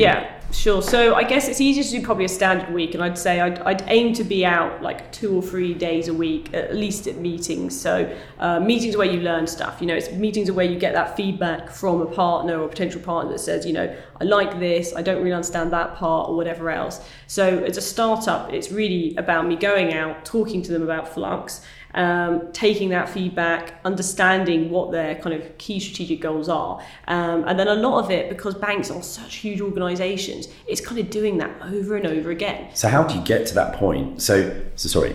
Sure. So I guess it's easier to do probably a standard week, and I'd say I'd aim to be out like 2 or 3 days a week, at least at meetings. So meetings where you learn stuff. It's meetings where you get that feedback from a partner or potential partner that says, I like this, I don't really understand that part, or whatever else. So as a startup, it's really about me going out, talking to them about Flux, taking that feedback, understanding what their kind of key strategic goals are, and then a lot of it, because banks are such huge organisations, it's kind of doing that over and over again. So how do you get to that point? So sorry,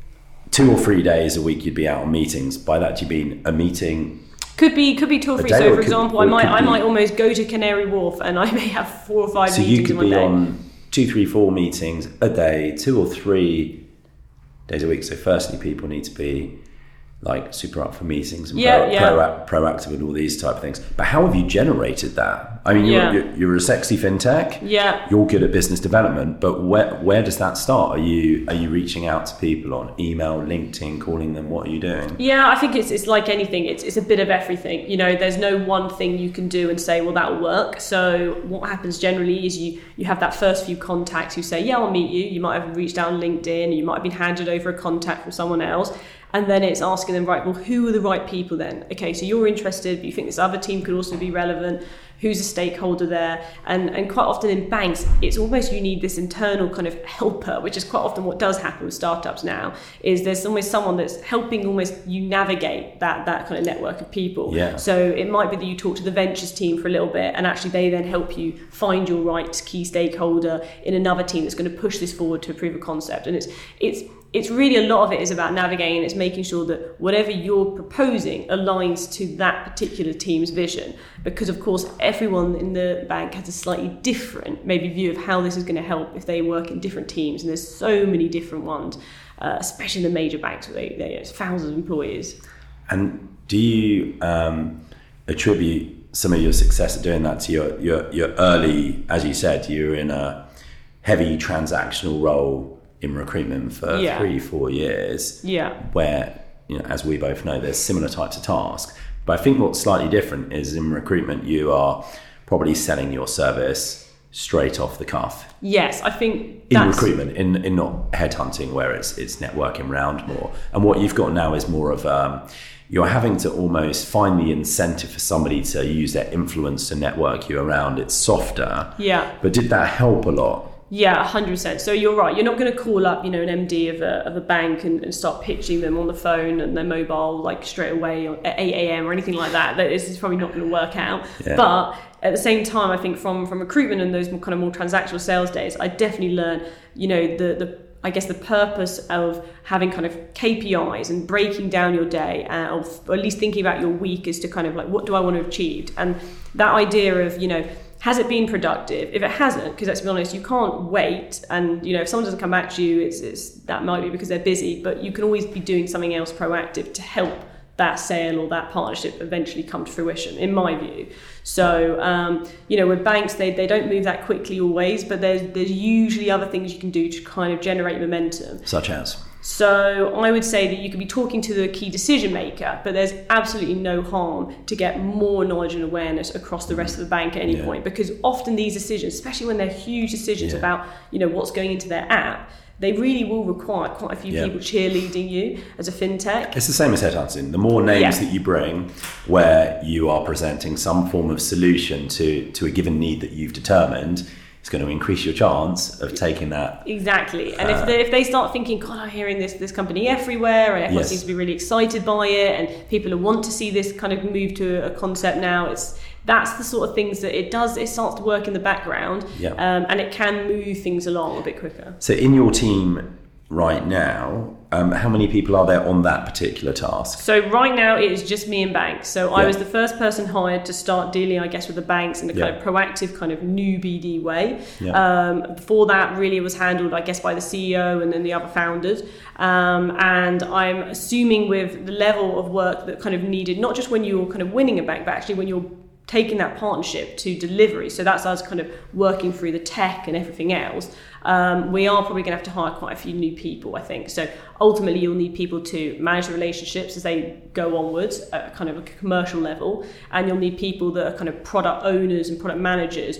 2 or 3 days a week you'd be out on meetings. By that do you mean a meeting? Could be 2 or 3. So for example, I might almost go to Canary Wharf and I may have 4 or 5 meetings in one day. So you could be on 2, 3, 4 meetings a day, 2 or 3 days a week. So firstly, people need to be like super up for meetings and proactive and all these type of things. But how have you generated that? I mean, you're a sexy fintech. Yeah. You're good at business development, but where does that start? Are you reaching out to people on email, LinkedIn, calling them? What are you doing? Yeah, I think it's like anything. It's a bit of everything. There's no one thing you can do and say, well, that'll work. So what happens generally is you have that first few contacts who say, yeah, I'll meet you. You might have reached out on LinkedIn. You might have been handed over a contact from someone else. And then it's asking them, right, well, who are the right people then? Okay, so you're interested, but you think this other team could also be relevant. Who's a stakeholder there? And quite often in banks, it's almost you need this internal kind of helper, which is quite often what does happen with startups now, is there's almost someone that's helping almost you navigate that kind of network of people. Yeah. So it might be that you talk to the ventures team for a little bit, and actually they then help you find your right key stakeholder in another team that's going to push this forward to a proof of concept. And it's really, a lot of it is about navigating, and it's making sure that whatever you're proposing aligns to that particular team's vision. Because of course, everyone in the bank has a slightly different maybe view of how this is going to help if they work in different teams. And there's so many different ones, especially in the major banks where they have thousands of employees. And do you attribute some of your success at doing that to your early, as you said, you were in a heavy transactional role in recruitment for 3-4 years, where, as we both know, there's similar types of tasks. But I think what's slightly different is in recruitment, you are probably selling your service straight off the cuff. Yes, I think in recruitment, in not headhunting, where it's networking round more. And what you've got now is more of you're having to almost find the incentive for somebody to use their influence to network you around. It's softer. Yeah. But did that help a lot? Yeah, 100%. So you're right. You're not going to call up, an MD of a bank and start pitching them on the phone and their mobile like straight away at 8 a.m. or anything like that. This is probably not going to work out. Yeah. But at the same time, I think from recruitment and those kind of more transactional sales days, I definitely learned, the purpose of having kind of KPIs and breaking down your day, or at least thinking about your week as to kind of like, what do I want to achieve? And that idea of, has it been productive? If it hasn't, because let's be honest, you can't wait. And, if someone doesn't come back to you, it's that might be because they're busy, but you can always be doing something else proactive to help that sale or that partnership eventually come to fruition, in my view. So, with banks, they don't move that quickly always, but there's usually other things you can do to kind of generate momentum. Such as? So I would say that you could be talking to the key decision maker, but there's absolutely no harm to get more knowledge and awareness across the rest of the bank at any point, because often these decisions, especially when they're huge decisions about, what's going into their app, they really will require quite a few people cheerleading you as a fintech. It's the same as headhunting. The more names that you bring where you are presenting some form of solution to a given need that you've determined, it's going to increase your chance of taking that. Exactly. And if they start thinking, God, I'm hearing this company everywhere, and everyone seems to be really excited by it, and people want to see this kind of move to a concept now, that's the sort of things that it starts to work in the background, and it can move things along a bit quicker. So in your team right now, how many people are there on that particular task? So right now it is just me and banks. So I was the first person hired to start dealing, I guess, with the banks in a kind of proactive kind of new BD way. Before that, really it was handled, I guess, by the CEO and then the other founders. And I'm assuming with the level of work that kind of needed, not just when you're kind of winning a bank, but actually when you're taking that partnership to delivery. So that's us kind of working through the tech and everything else. We are probably going to have to hire quite a few new people, I think. So ultimately, you'll need people to manage the relationships as they go onwards at kind of a commercial level. And you'll need people that are kind of product owners and product managers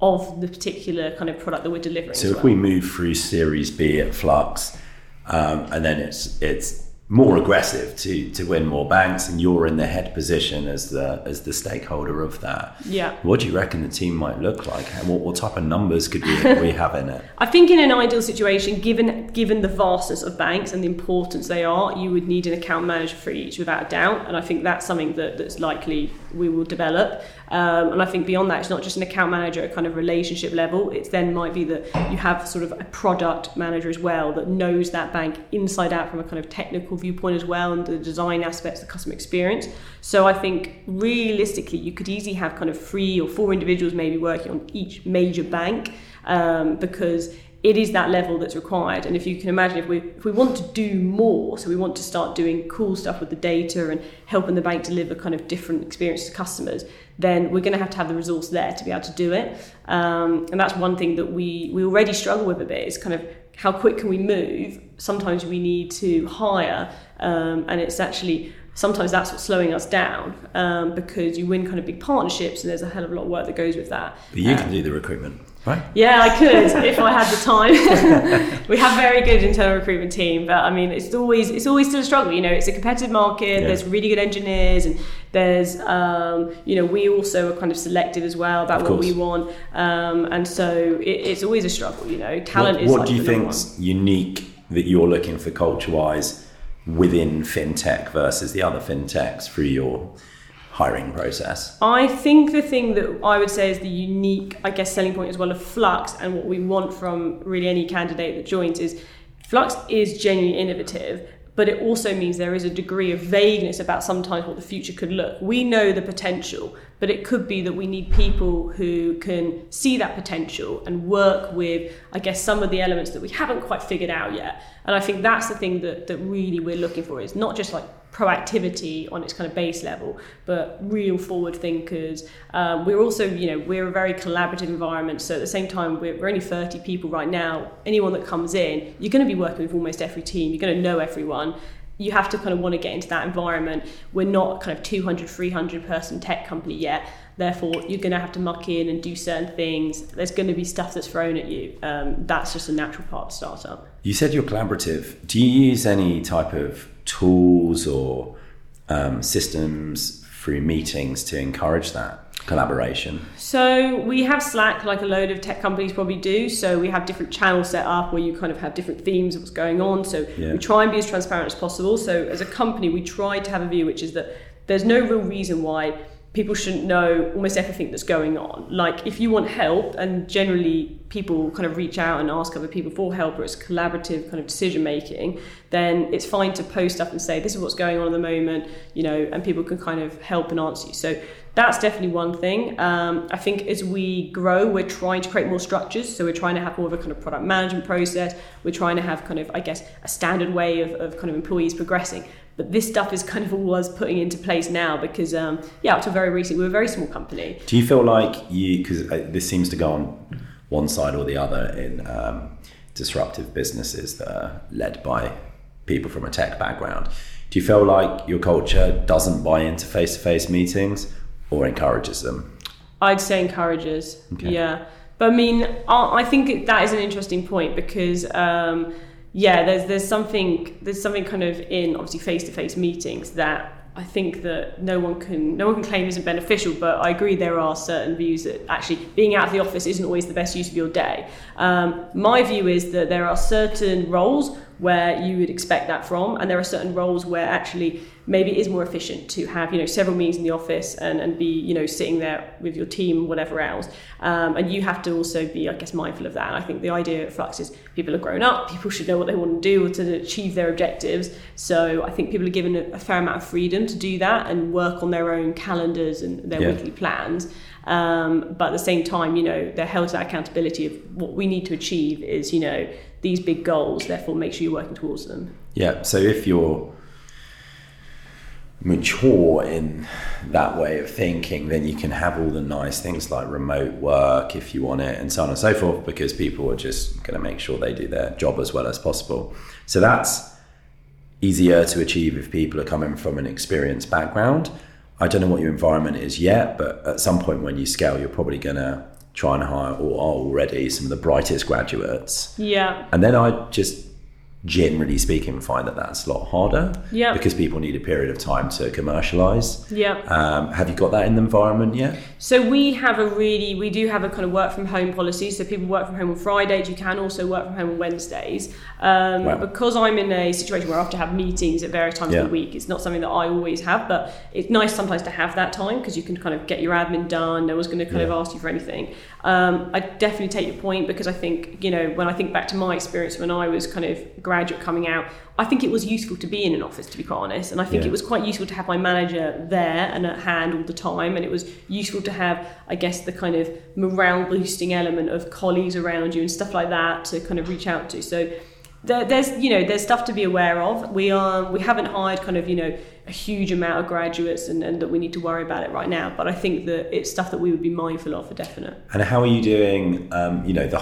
of the particular kind of product that we're delivering. So if we move through Series B at Flux, and then it's more aggressive to win more banks, and you're in the head position as the stakeholder of that. Yeah. What do you reckon the team might look like? And what type of numbers could we have in it? I think in an ideal situation, given the vastness of banks and the importance they are, you would need an account manager for each without a doubt. And I think that's something that's likely we will develop. And I think beyond that, it's not just an account manager at kind of relationship level. It then might be that you have sort of a product manager as well that knows that bank inside out from a kind of technical viewpoint as well, and the design aspects, the customer experience. So I think realistically, you could easily have kind of 3 or 4 individuals maybe working on each major bank, because it is that level that's required. And if you can imagine, if we want to do more, so we want to start doing cool stuff with the data and helping the bank deliver kind of different experiences to customers, then we're going to have the resource there to be able to do it. And that's one thing that we already struggle with a bit, is kind of how quick can we move? Sometimes we need to hire, and it's actually, sometimes that's what's slowing us down, because you win kind of big partnerships and there's a hell of a lot of work that goes with that. But you can do the recruitment, right? Yeah, I could if I had the time. We have a very good internal recruitment team, but I mean, it's always still a struggle. You know, it's a competitive market. Yeah. There's really good engineers, and there's we also are kind of selective as well about what we want, and so it's always a struggle. You know, talent is. What do you think's unique that you're looking for culture-wise within fintech versus the other fintechs through your hiring process? I think the thing that I would say is the unique, I guess, selling point as well of Flux, and what we want from really any candidate that joins, is Flux is genuinely innovative, but it also means there is a degree of vagueness about sometimes what the future could look. We know the potential, but it could be that we need people who can see that potential and work with, I guess, some of the elements that we haven't quite figured out yet. And I think that's the thing that really we're looking for, is not just like proactivity on its kind of base level, but real forward thinkers. We're also, we're a very collaborative environment. So at the same time, we're only 30 people right now. Anyone that comes in, you're going to be working with almost every team. You're going to know everyone. You have to kind of want to get into that environment. We're not kind of 200, 300 person tech company yet. Therefore, you're going to have to muck in and do certain things. There's going to be stuff that's thrown at you. That's just a natural part of startup. You said you're collaborative. Do you use any type of tools or systems through meetings to encourage that collaboration? So we have Slack, like a load of tech companies probably do. So we have different channels set up where you kind of have different themes of what's going on. So we try and be as transparent as possible. So as a company, we try to have a view, which is that there's no real reason why people shouldn't know almost everything that's going on. Like, if you want help, and generally people kind of reach out and ask other people for help, or it's collaborative kind of decision making, then it's fine to post up and say, this is what's going on at the moment, and people can kind of help and answer you. So that's definitely one thing. I think as we grow, we're trying to create more structures. So we're trying to have more of a kind of product management process. We're trying to have kind of, I guess, a standard way of kind of employees progressing. But this stuff is kind of all us putting into place now, because, up to very recently, we were a very small company. Do you feel like because this seems to go on one side or the other in disruptive businesses that are led by people from a tech background, do you feel like your culture doesn't buy into face-to-face meetings or encourages them? I'd say encourages, yeah. But I mean, I think that is an interesting point, because... there's something kind of in obviously face-to-face meetings that I think that no one can claim isn't beneficial, but I agree there are certain views that actually being out of the office isn't always the best use of your day. My view is that there are certain roles where you would expect that from, and there are certain roles where actually maybe it is more efficient to have several meetings in the office and be sitting there with your team, whatever else, and you have to also be, I guess, mindful of that. And I think the idea at Flux is people are grown up, people should know what they want to do to achieve their objectives. So I think people are given a fair amount of freedom to do that and work on their own calendars and their weekly plans. But at the same time, they're held to that accountability of what we need to achieve is, these big goals, therefore make sure you're working towards them. Yeah, so if you're mature in that way of thinking, then you can have all the nice things like remote work if you want it, and so on and so forth, because people are just going to make sure they do their job as well as possible. So that's easier to achieve if people are coming from an experienced background. I don't know what your environment is yet, but at some point when you scale, you're probably going to try and hire, or are already, some of the brightest graduates. Yeah. And then I just, generally speaking, find that that's a lot harder. Yeah. Because people need a period of time to commercialise. Yeah. Have you got that in the environment yet? So we do have a kind of work from home policy. So people work from home on Fridays. You can also work from home on Wednesdays. Wow. Because I'm in a situation where I have to have meetings at various times of the week, it's not something that I always have, but it's nice sometimes to have that time because you can kind of get your admin done. No one's going to kind of ask you for anything. I definitely take your point, because I think, when I think back to my experience when I was kind of graduate coming out, I think it was useful to be in an office, to be quite honest. And I think it was quite useful to have my manager there and at hand all the time. And it was useful to have, I guess, the kind of morale boosting element of colleagues around you and stuff like that to kind of reach out to. So there's stuff to be aware of. We haven't hired kind of, a huge amount of graduates and that we need to worry about it right now. But I think that it's stuff that we would be mindful of for definite. And how are you doing, the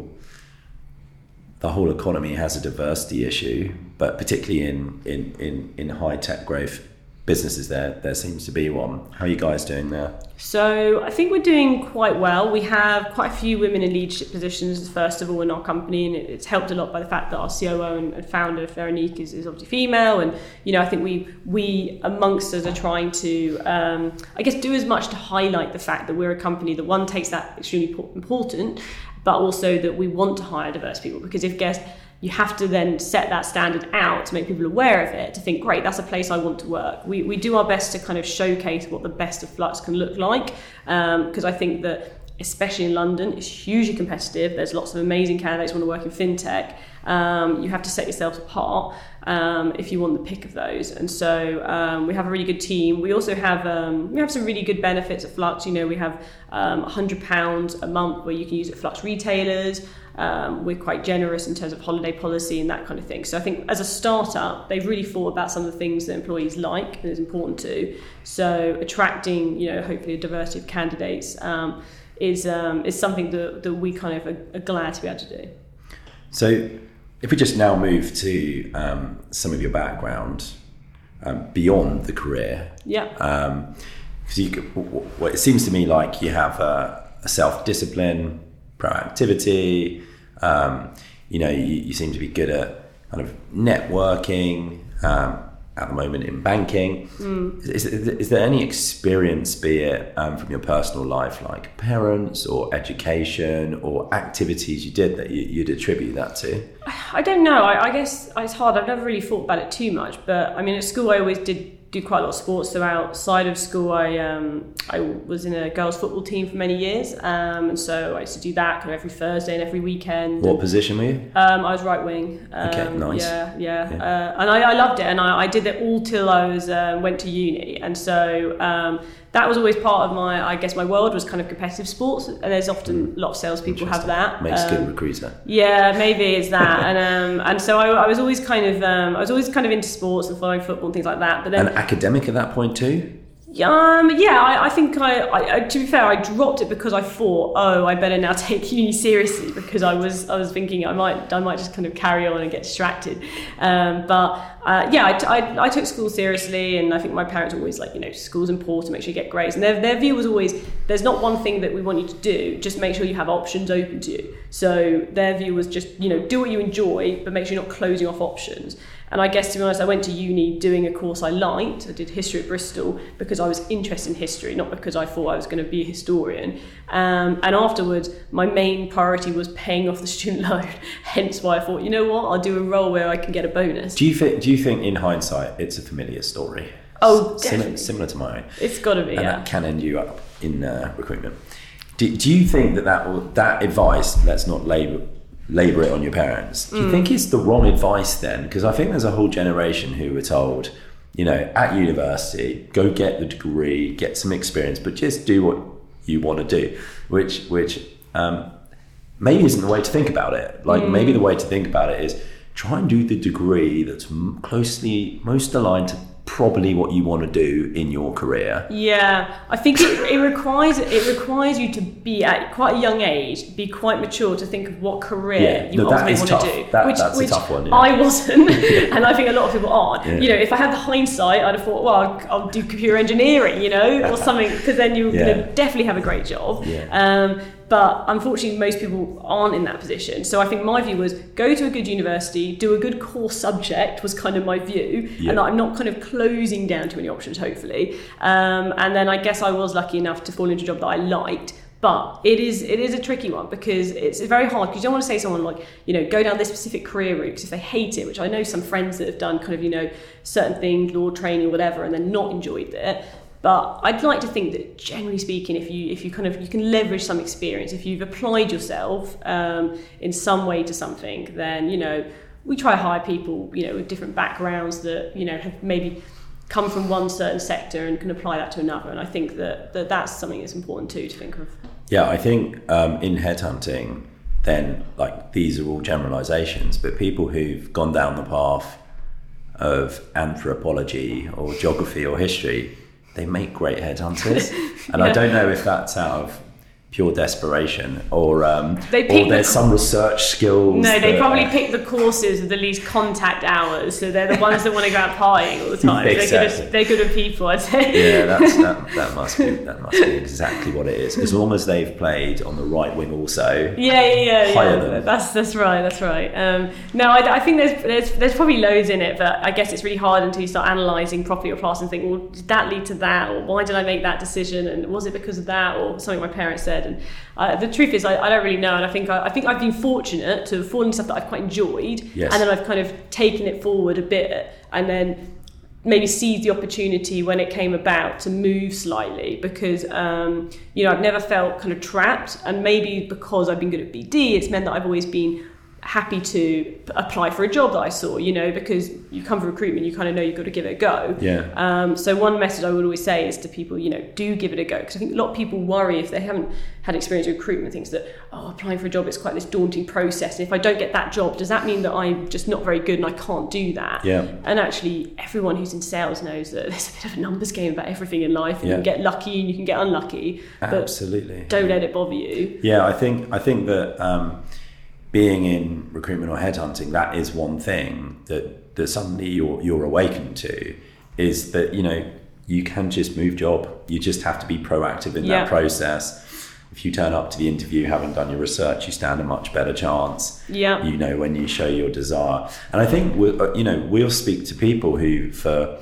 whole economy has a diversity issue, but particularly in high tech growth businesses, there seems to be one. How are you guys doing there? So I think we're doing quite well. We have quite a few women in leadership positions, first of all, in our company, and it's helped a lot by the fact that our COO and founder, Veronique, is obviously female. And, I think we amongst us are trying to, do as much to highlight the fact that we're a company that, one, takes that extremely important, but also that we want to hire diverse people, because you have to then set that standard out to make people aware of it, to think, great, that's a place I want to work. We do our best to kind of showcase what the best of Flux can look like, because I think that, especially in London, it's hugely competitive. There's lots of amazing candidates who want to work in fintech. You have to set yourself apart if you want the pick of those. And so we have a really good team. We also have some really good benefits at Flux. We have £100 a month where you can use it at Flux retailers. We're quite generous in terms of holiday policy and that kind of thing. So I think as a startup, they've really thought about some of the things that employees like and is important to. So attracting, hopefully a diversity of candidates is something that we kind of are glad to be able to do. So if we just now move to some of your background beyond the career. Yeah. Because it seems to me like you have a self-discipline, proactivity, you seem to be good at kind of networking at the moment in banking. Is there any experience, be it from your personal life, like parents or education or activities you did that you'd attribute that to? I don't know. I guess it's hard. I've never really thought about it too much, but I mean, at school I always did do quite a lot of sports. So outside of school, I was in a girls' football team for many years, and so I used to do that kind of every Thursday and every weekend. What position were you? I was right wing. Okay, nice. Yeah. And I loved it, and I did it all till I was went to uni, and so that was always part of my world was kind of competitive sports, and there's often a lot of salespeople have that. Makes a good recruiter. Yeah, maybe it's that, and so I was always kind of into sports and following football and things like that. But then, and academic at that point too. I think I to be fair, I dropped it because I thought, I better now take uni seriously, because I was thinking I might just kind of carry on and get distracted. I took school seriously, and I think my parents were always like, school's important, make sure you get grades. And their view was always, there's not one thing that we want you to do, just make sure you have options open to you. So their view was just, do what you enjoy, but make sure you're not closing off options. And I guess, to be honest, I went to uni doing a course I liked. I did history at Bristol because I was interested in history, not because I thought I was going to be a historian. And afterwards, my main priority was paying off the student loan. Hence why I thought, I'll do a role where I can get a bonus. Do you think in hindsight it's a familiar story? Oh, definitely. Similar to mine. It's got to be, and that can end you up in recruitment. Do you think that advice, let's not labor it on your parents, do you think it's the wrong advice then? Because I think there's a whole generation who were told, at university, go get the degree, get some experience, but just do what you want to do, which maybe isn't the way to think about it. Maybe the way to think about it is try and do the degree that's most aligned to probably what you want to do in your career. Yeah, I think it requires you to be at quite a young age, be quite mature to think of what career you ultimately want to do. That's a tough one. Yeah. I wasn't, and I think a lot of people aren't. Yeah. If I had the hindsight, I'd have thought, well, I'll do computer engineering, or something, because then you're going to definitely have a great job. Yeah. But unfortunately, most people aren't in that position. So I think my view was go to a good university, do a good core subject was kind of my view. Yeah. And I'm not kind of closing down too many options, hopefully. And then I guess I was lucky enough to fall into a job that I liked. But it is a tricky one because it's very hard, because you don't want to say to someone like, go down this specific career route, because if they hate it, which I know some friends that have done kind of, certain things, law training or whatever, and then not enjoyed it. But I'd like to think that generally speaking, if you can leverage some experience, if you've applied yourself in some way to something, then, we try to hire people, with different backgrounds that, have maybe come from one certain sector and can apply that to another. And I think that's something that's important too to think of. Yeah, I think in headhunting, then like these are all generalizations, but people who've gone down the path of anthropology or geography or history, they make great headhunters. And I don't know if that's out of pure desperation or there's some research skills. No, they probably pick the courses with the least contact hours, so they're the ones that want to go out partying all the time. Exactly. They're good at people, I'd say. Yeah, that must be exactly what it is. As long as they've played on the right wing also. Yeah. Them. That's right. No, I think there's probably loads in it, but I guess it's really hard until you start analysing properly your past and think, well, did that lead to that, or why did I make that decision, and was it because of that, or something my parents said. And the truth is, I don't really know. And I think I've been fortunate to have fallen into stuff that I've quite enjoyed, yes. And then I've kind of taken it forward a bit, and then maybe seized the opportunity when it came about to move slightly, because I've never felt kind of trapped, and maybe because I've been good at BD, it's meant that I've always been happy to apply for a job that I saw, because you come from recruitment, you kind of know you've got to give it a go. Yeah. So one message I would always say is to people, do give it a go, because I think a lot of people worry if they haven't had experience with recruitment, thinks that, applying for a job is quite this daunting process, and if I don't get that job, does that mean that I'm just not very good and I can't do that? Yeah. And actually, everyone who's in sales knows that there's a bit of a numbers game about everything in life, and you can get lucky and you can get unlucky. Absolutely. But don't let it bother you. Yeah, I think that being in recruitment or headhunting, that is one thing that suddenly you're awakened to, is that you can just move job. You just have to be proactive in that process. If you turn up to the interview having done your research, you stand a much better chance. Yeah. When you show your desire. And I think we'll speak to people who for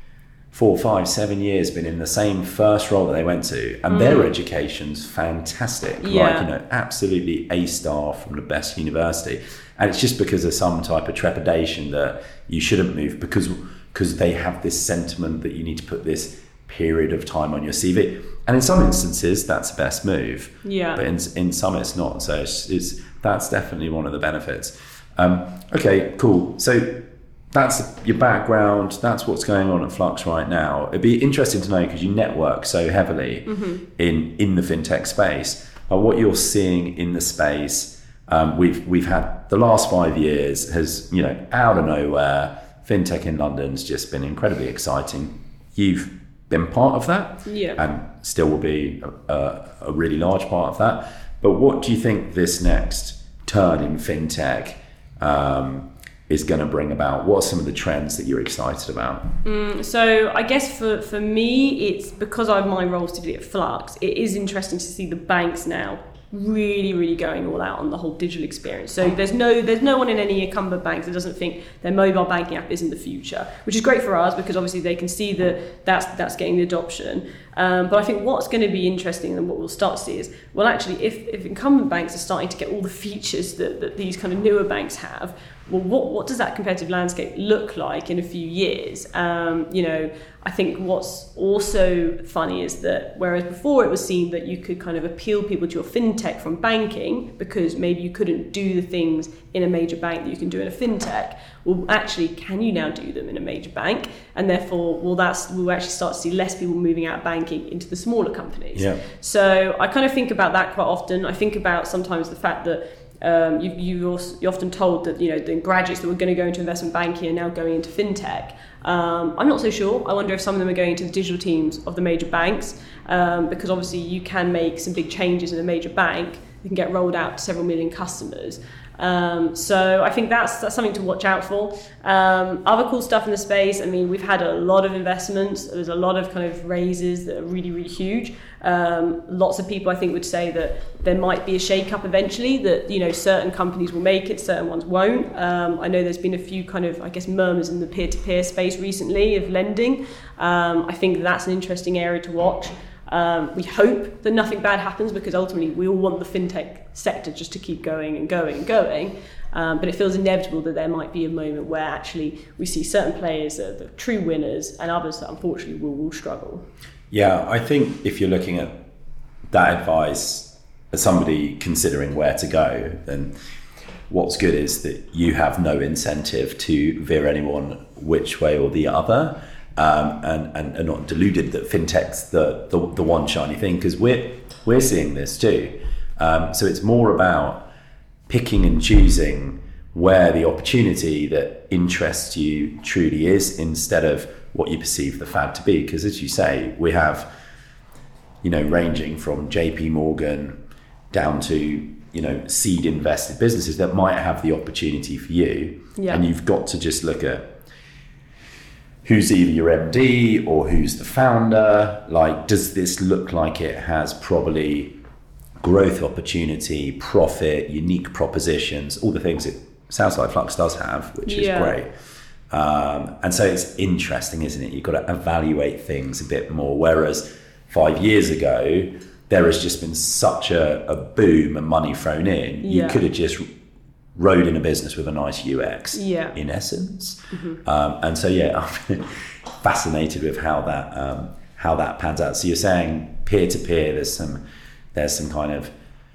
4, 5, 7 years been in the same first role that they went to, and their education's fantastic. Yeah. Absolutely A star from the best university, and it's just because of some type of trepidation that you shouldn't move because they have this sentiment that you need to put this period of time on your CV, and in some instances that's the best move. Yeah. But in some it's not. So it's that's definitely one of the benefits. Okay, cool. So that's your background, that's what's going on at Flux right now. It'd be interesting to know, because you network so heavily in the fintech space, what you're seeing in the space. We've had the last 5 years has, out of nowhere, fintech in London's just been incredibly exciting. You've been part of that, and still will be a really large part of that. But what do you think this next turn in fintech is going to bring about? What are some of the trends that you're excited about? So I guess for me, it's because my role specifically at Flux, it is interesting to see the banks now really, really going all out on the whole digital experience. So there's no one in any incumbent banks that doesn't think their mobile banking app isn't the future, which is great for us because obviously they can see that's getting the adoption. But I think what's going to be interesting and what we'll start to see is, well, actually, if incumbent banks are starting to get all the features that these kind of newer banks have, well, what does that competitive landscape look like in a few years? I think what's also funny is that whereas before it was seen that you could kind of appeal people to your fintech from banking because maybe you couldn't do the things in a major bank that you can do in a fintech, well, actually, can you now do them in a major bank? And therefore, we'll actually start to see less people moving out of banking into the smaller companies. Yeah. So I kind of think about that quite often. I think about sometimes the fact that you're often told that the graduates that were going to go into investment banking are now going into fintech. I'm not so sure. I wonder if some of them are going into the digital teams of the major banks, because obviously you can make some big changes in a major bank that can get rolled out to several million customers. So I think that's something to watch out for. Other cool stuff in the space, I mean, we've had a lot of investments. There's a lot of kind of raises that are really, really huge. Lots of people, I think, would say that there might be a shake-up eventually, that, you know, certain companies will make it, certain ones won't. I know there's been a few kind of, I guess, murmurs in the peer-to-peer space recently of lending. I think that's an interesting area to watch. We hope that nothing bad happens, because ultimately we all want the fintech sector just to keep going and going and going. But it feels inevitable that there might be a moment where actually we see certain players that are the true winners and others that unfortunately will struggle. Yeah, I think if you're looking at that advice as somebody considering where to go, then what's good is that you have no incentive to veer anyone which way or the other. And are not deluded that fintech's the one shiny thing, because we're seeing this too. So it's more about picking and choosing where the opportunity that interests you truly is, instead of what you perceive the fad to be. Because as you say, we have, you know, ranging from JP Morgan down to, you know, seed invested businesses that might have the opportunity for you. Yeah. And you've got to just look at who's either your MD or who's the founder. Like, does this look like it has probably growth opportunity, profit, unique propositions, all the things it sounds like Flux does have, which is great. And so it's interesting, isn't it? You've got to evaluate things a bit more. Whereas 5 years ago, there has just been such a boom and money thrown in. You could have just rode in a business with a nice UX, in essence. And so, I'm fascinated with how that pans out. So you're saying peer-to-peer, there's some kind of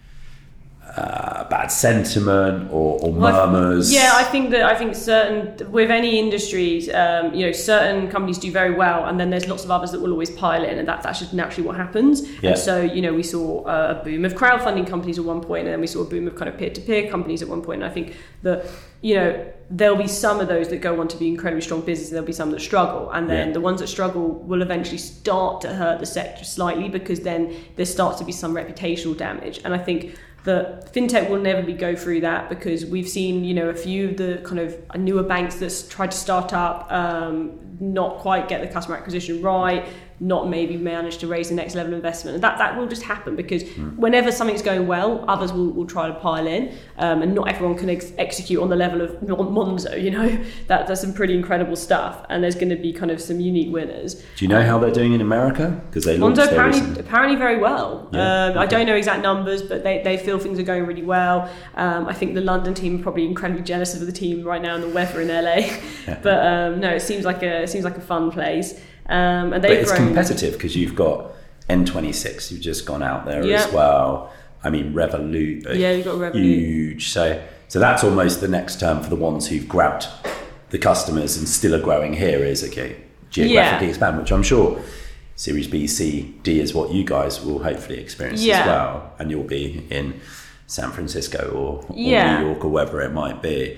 bad sentiment or murmurs. I think certain, with any industries, certain companies do very well, and then there's lots of others that will always pile in, and that's just naturally what happens. And so, we saw a boom of crowdfunding companies at one point, and then we saw a boom of kind of peer-to-peer companies at one point. And I think that, there'll be some of those that go on to be incredibly strong businesses, there'll be some that struggle, and then the ones that struggle will eventually start to hurt the sector slightly, because then there starts to be some reputational damage. And I think that fintech will inevitably go through that, because we've seen, a few of the kind of newer banks that's tried to start up, not quite get the customer acquisition right, not maybe manage to raise the next level of investment. And that will just happen, because whenever something's going well, others will try to pile in, and not everyone can execute on the level of Monzo, that's some pretty incredible stuff. And there's going to be kind of some unique winners. Do you know how they're doing in America? Because they launched Monzo apparently very well. I don't know exact numbers, but they feel things are going really well. I think the London team are probably incredibly jealous of the team right now and the weather in LA. But no, it seems like a fun place. But it's competitive, because you've got N26, you've just gone out there as well. I mean, Revolut, you've got Revolut. Huge. So that's almost the next term for the ones who've grabbed the customers and still are growing here is, geographically expand, which I'm sure Series B, C, D is what you guys will hopefully experience as well. And you'll be in San Francisco or New York or wherever it might be.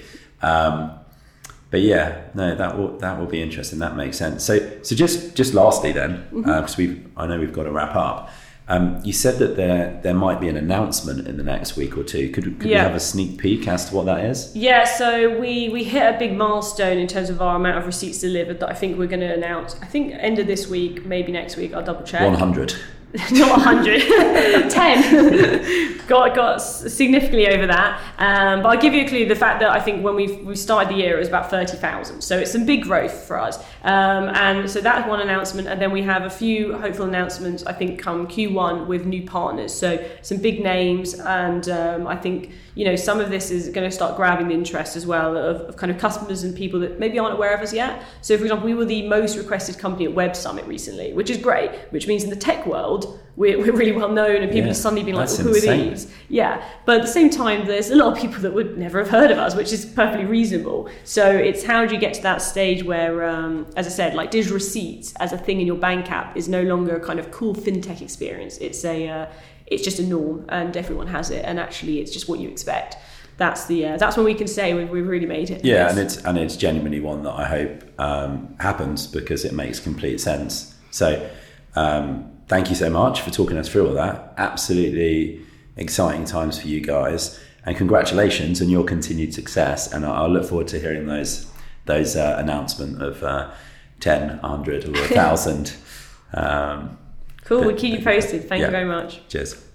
But that will be interesting. That makes sense. So just lastly then, because I know we've got to wrap up. You said that there might be an announcement in the next week or two. Could we have a sneak peek as to what that is? Yeah, so we hit a big milestone in terms of our amount of receipts delivered that I think we're going to announce. I think end of this week, maybe next week. I'll double check. 100. Not 100, 10. got significantly over that. But I'll give you a clue. The fact that I think when we started the year, it was about 30,000. So it's some big growth for us. And so that's one announcement. And then we have a few hopeful announcements, I think, come Q1 with new partners. So some big names. And I think, some of this is going to start grabbing the interest as well of kind of customers and people that maybe aren't aware of us yet. So, for example, we were the most requested company at Web Summit recently, which is great, which means in the tech world, we're really well known, and people are suddenly being like, well, who are these? Yeah, but at the same time, there's a lot of people that would never have heard of us, which is perfectly reasonable. So it's how do you get to that stage where, as I said, like digital receipts as a thing in your bank app is no longer a kind of cool fintech experience. It's just a norm, and everyone has it, and actually it's just what you expect. That's when we can say we've really made it. Yeah, and it's genuinely one that I hope happens, because it makes complete sense. So thank you so much for talking us through all that. Absolutely exciting times for you guys. And congratulations on your continued success. And I'll look forward to hearing those announcement of 10, 100 or 1,000. Cool, we'll keep you posted. Thank you very much. Cheers.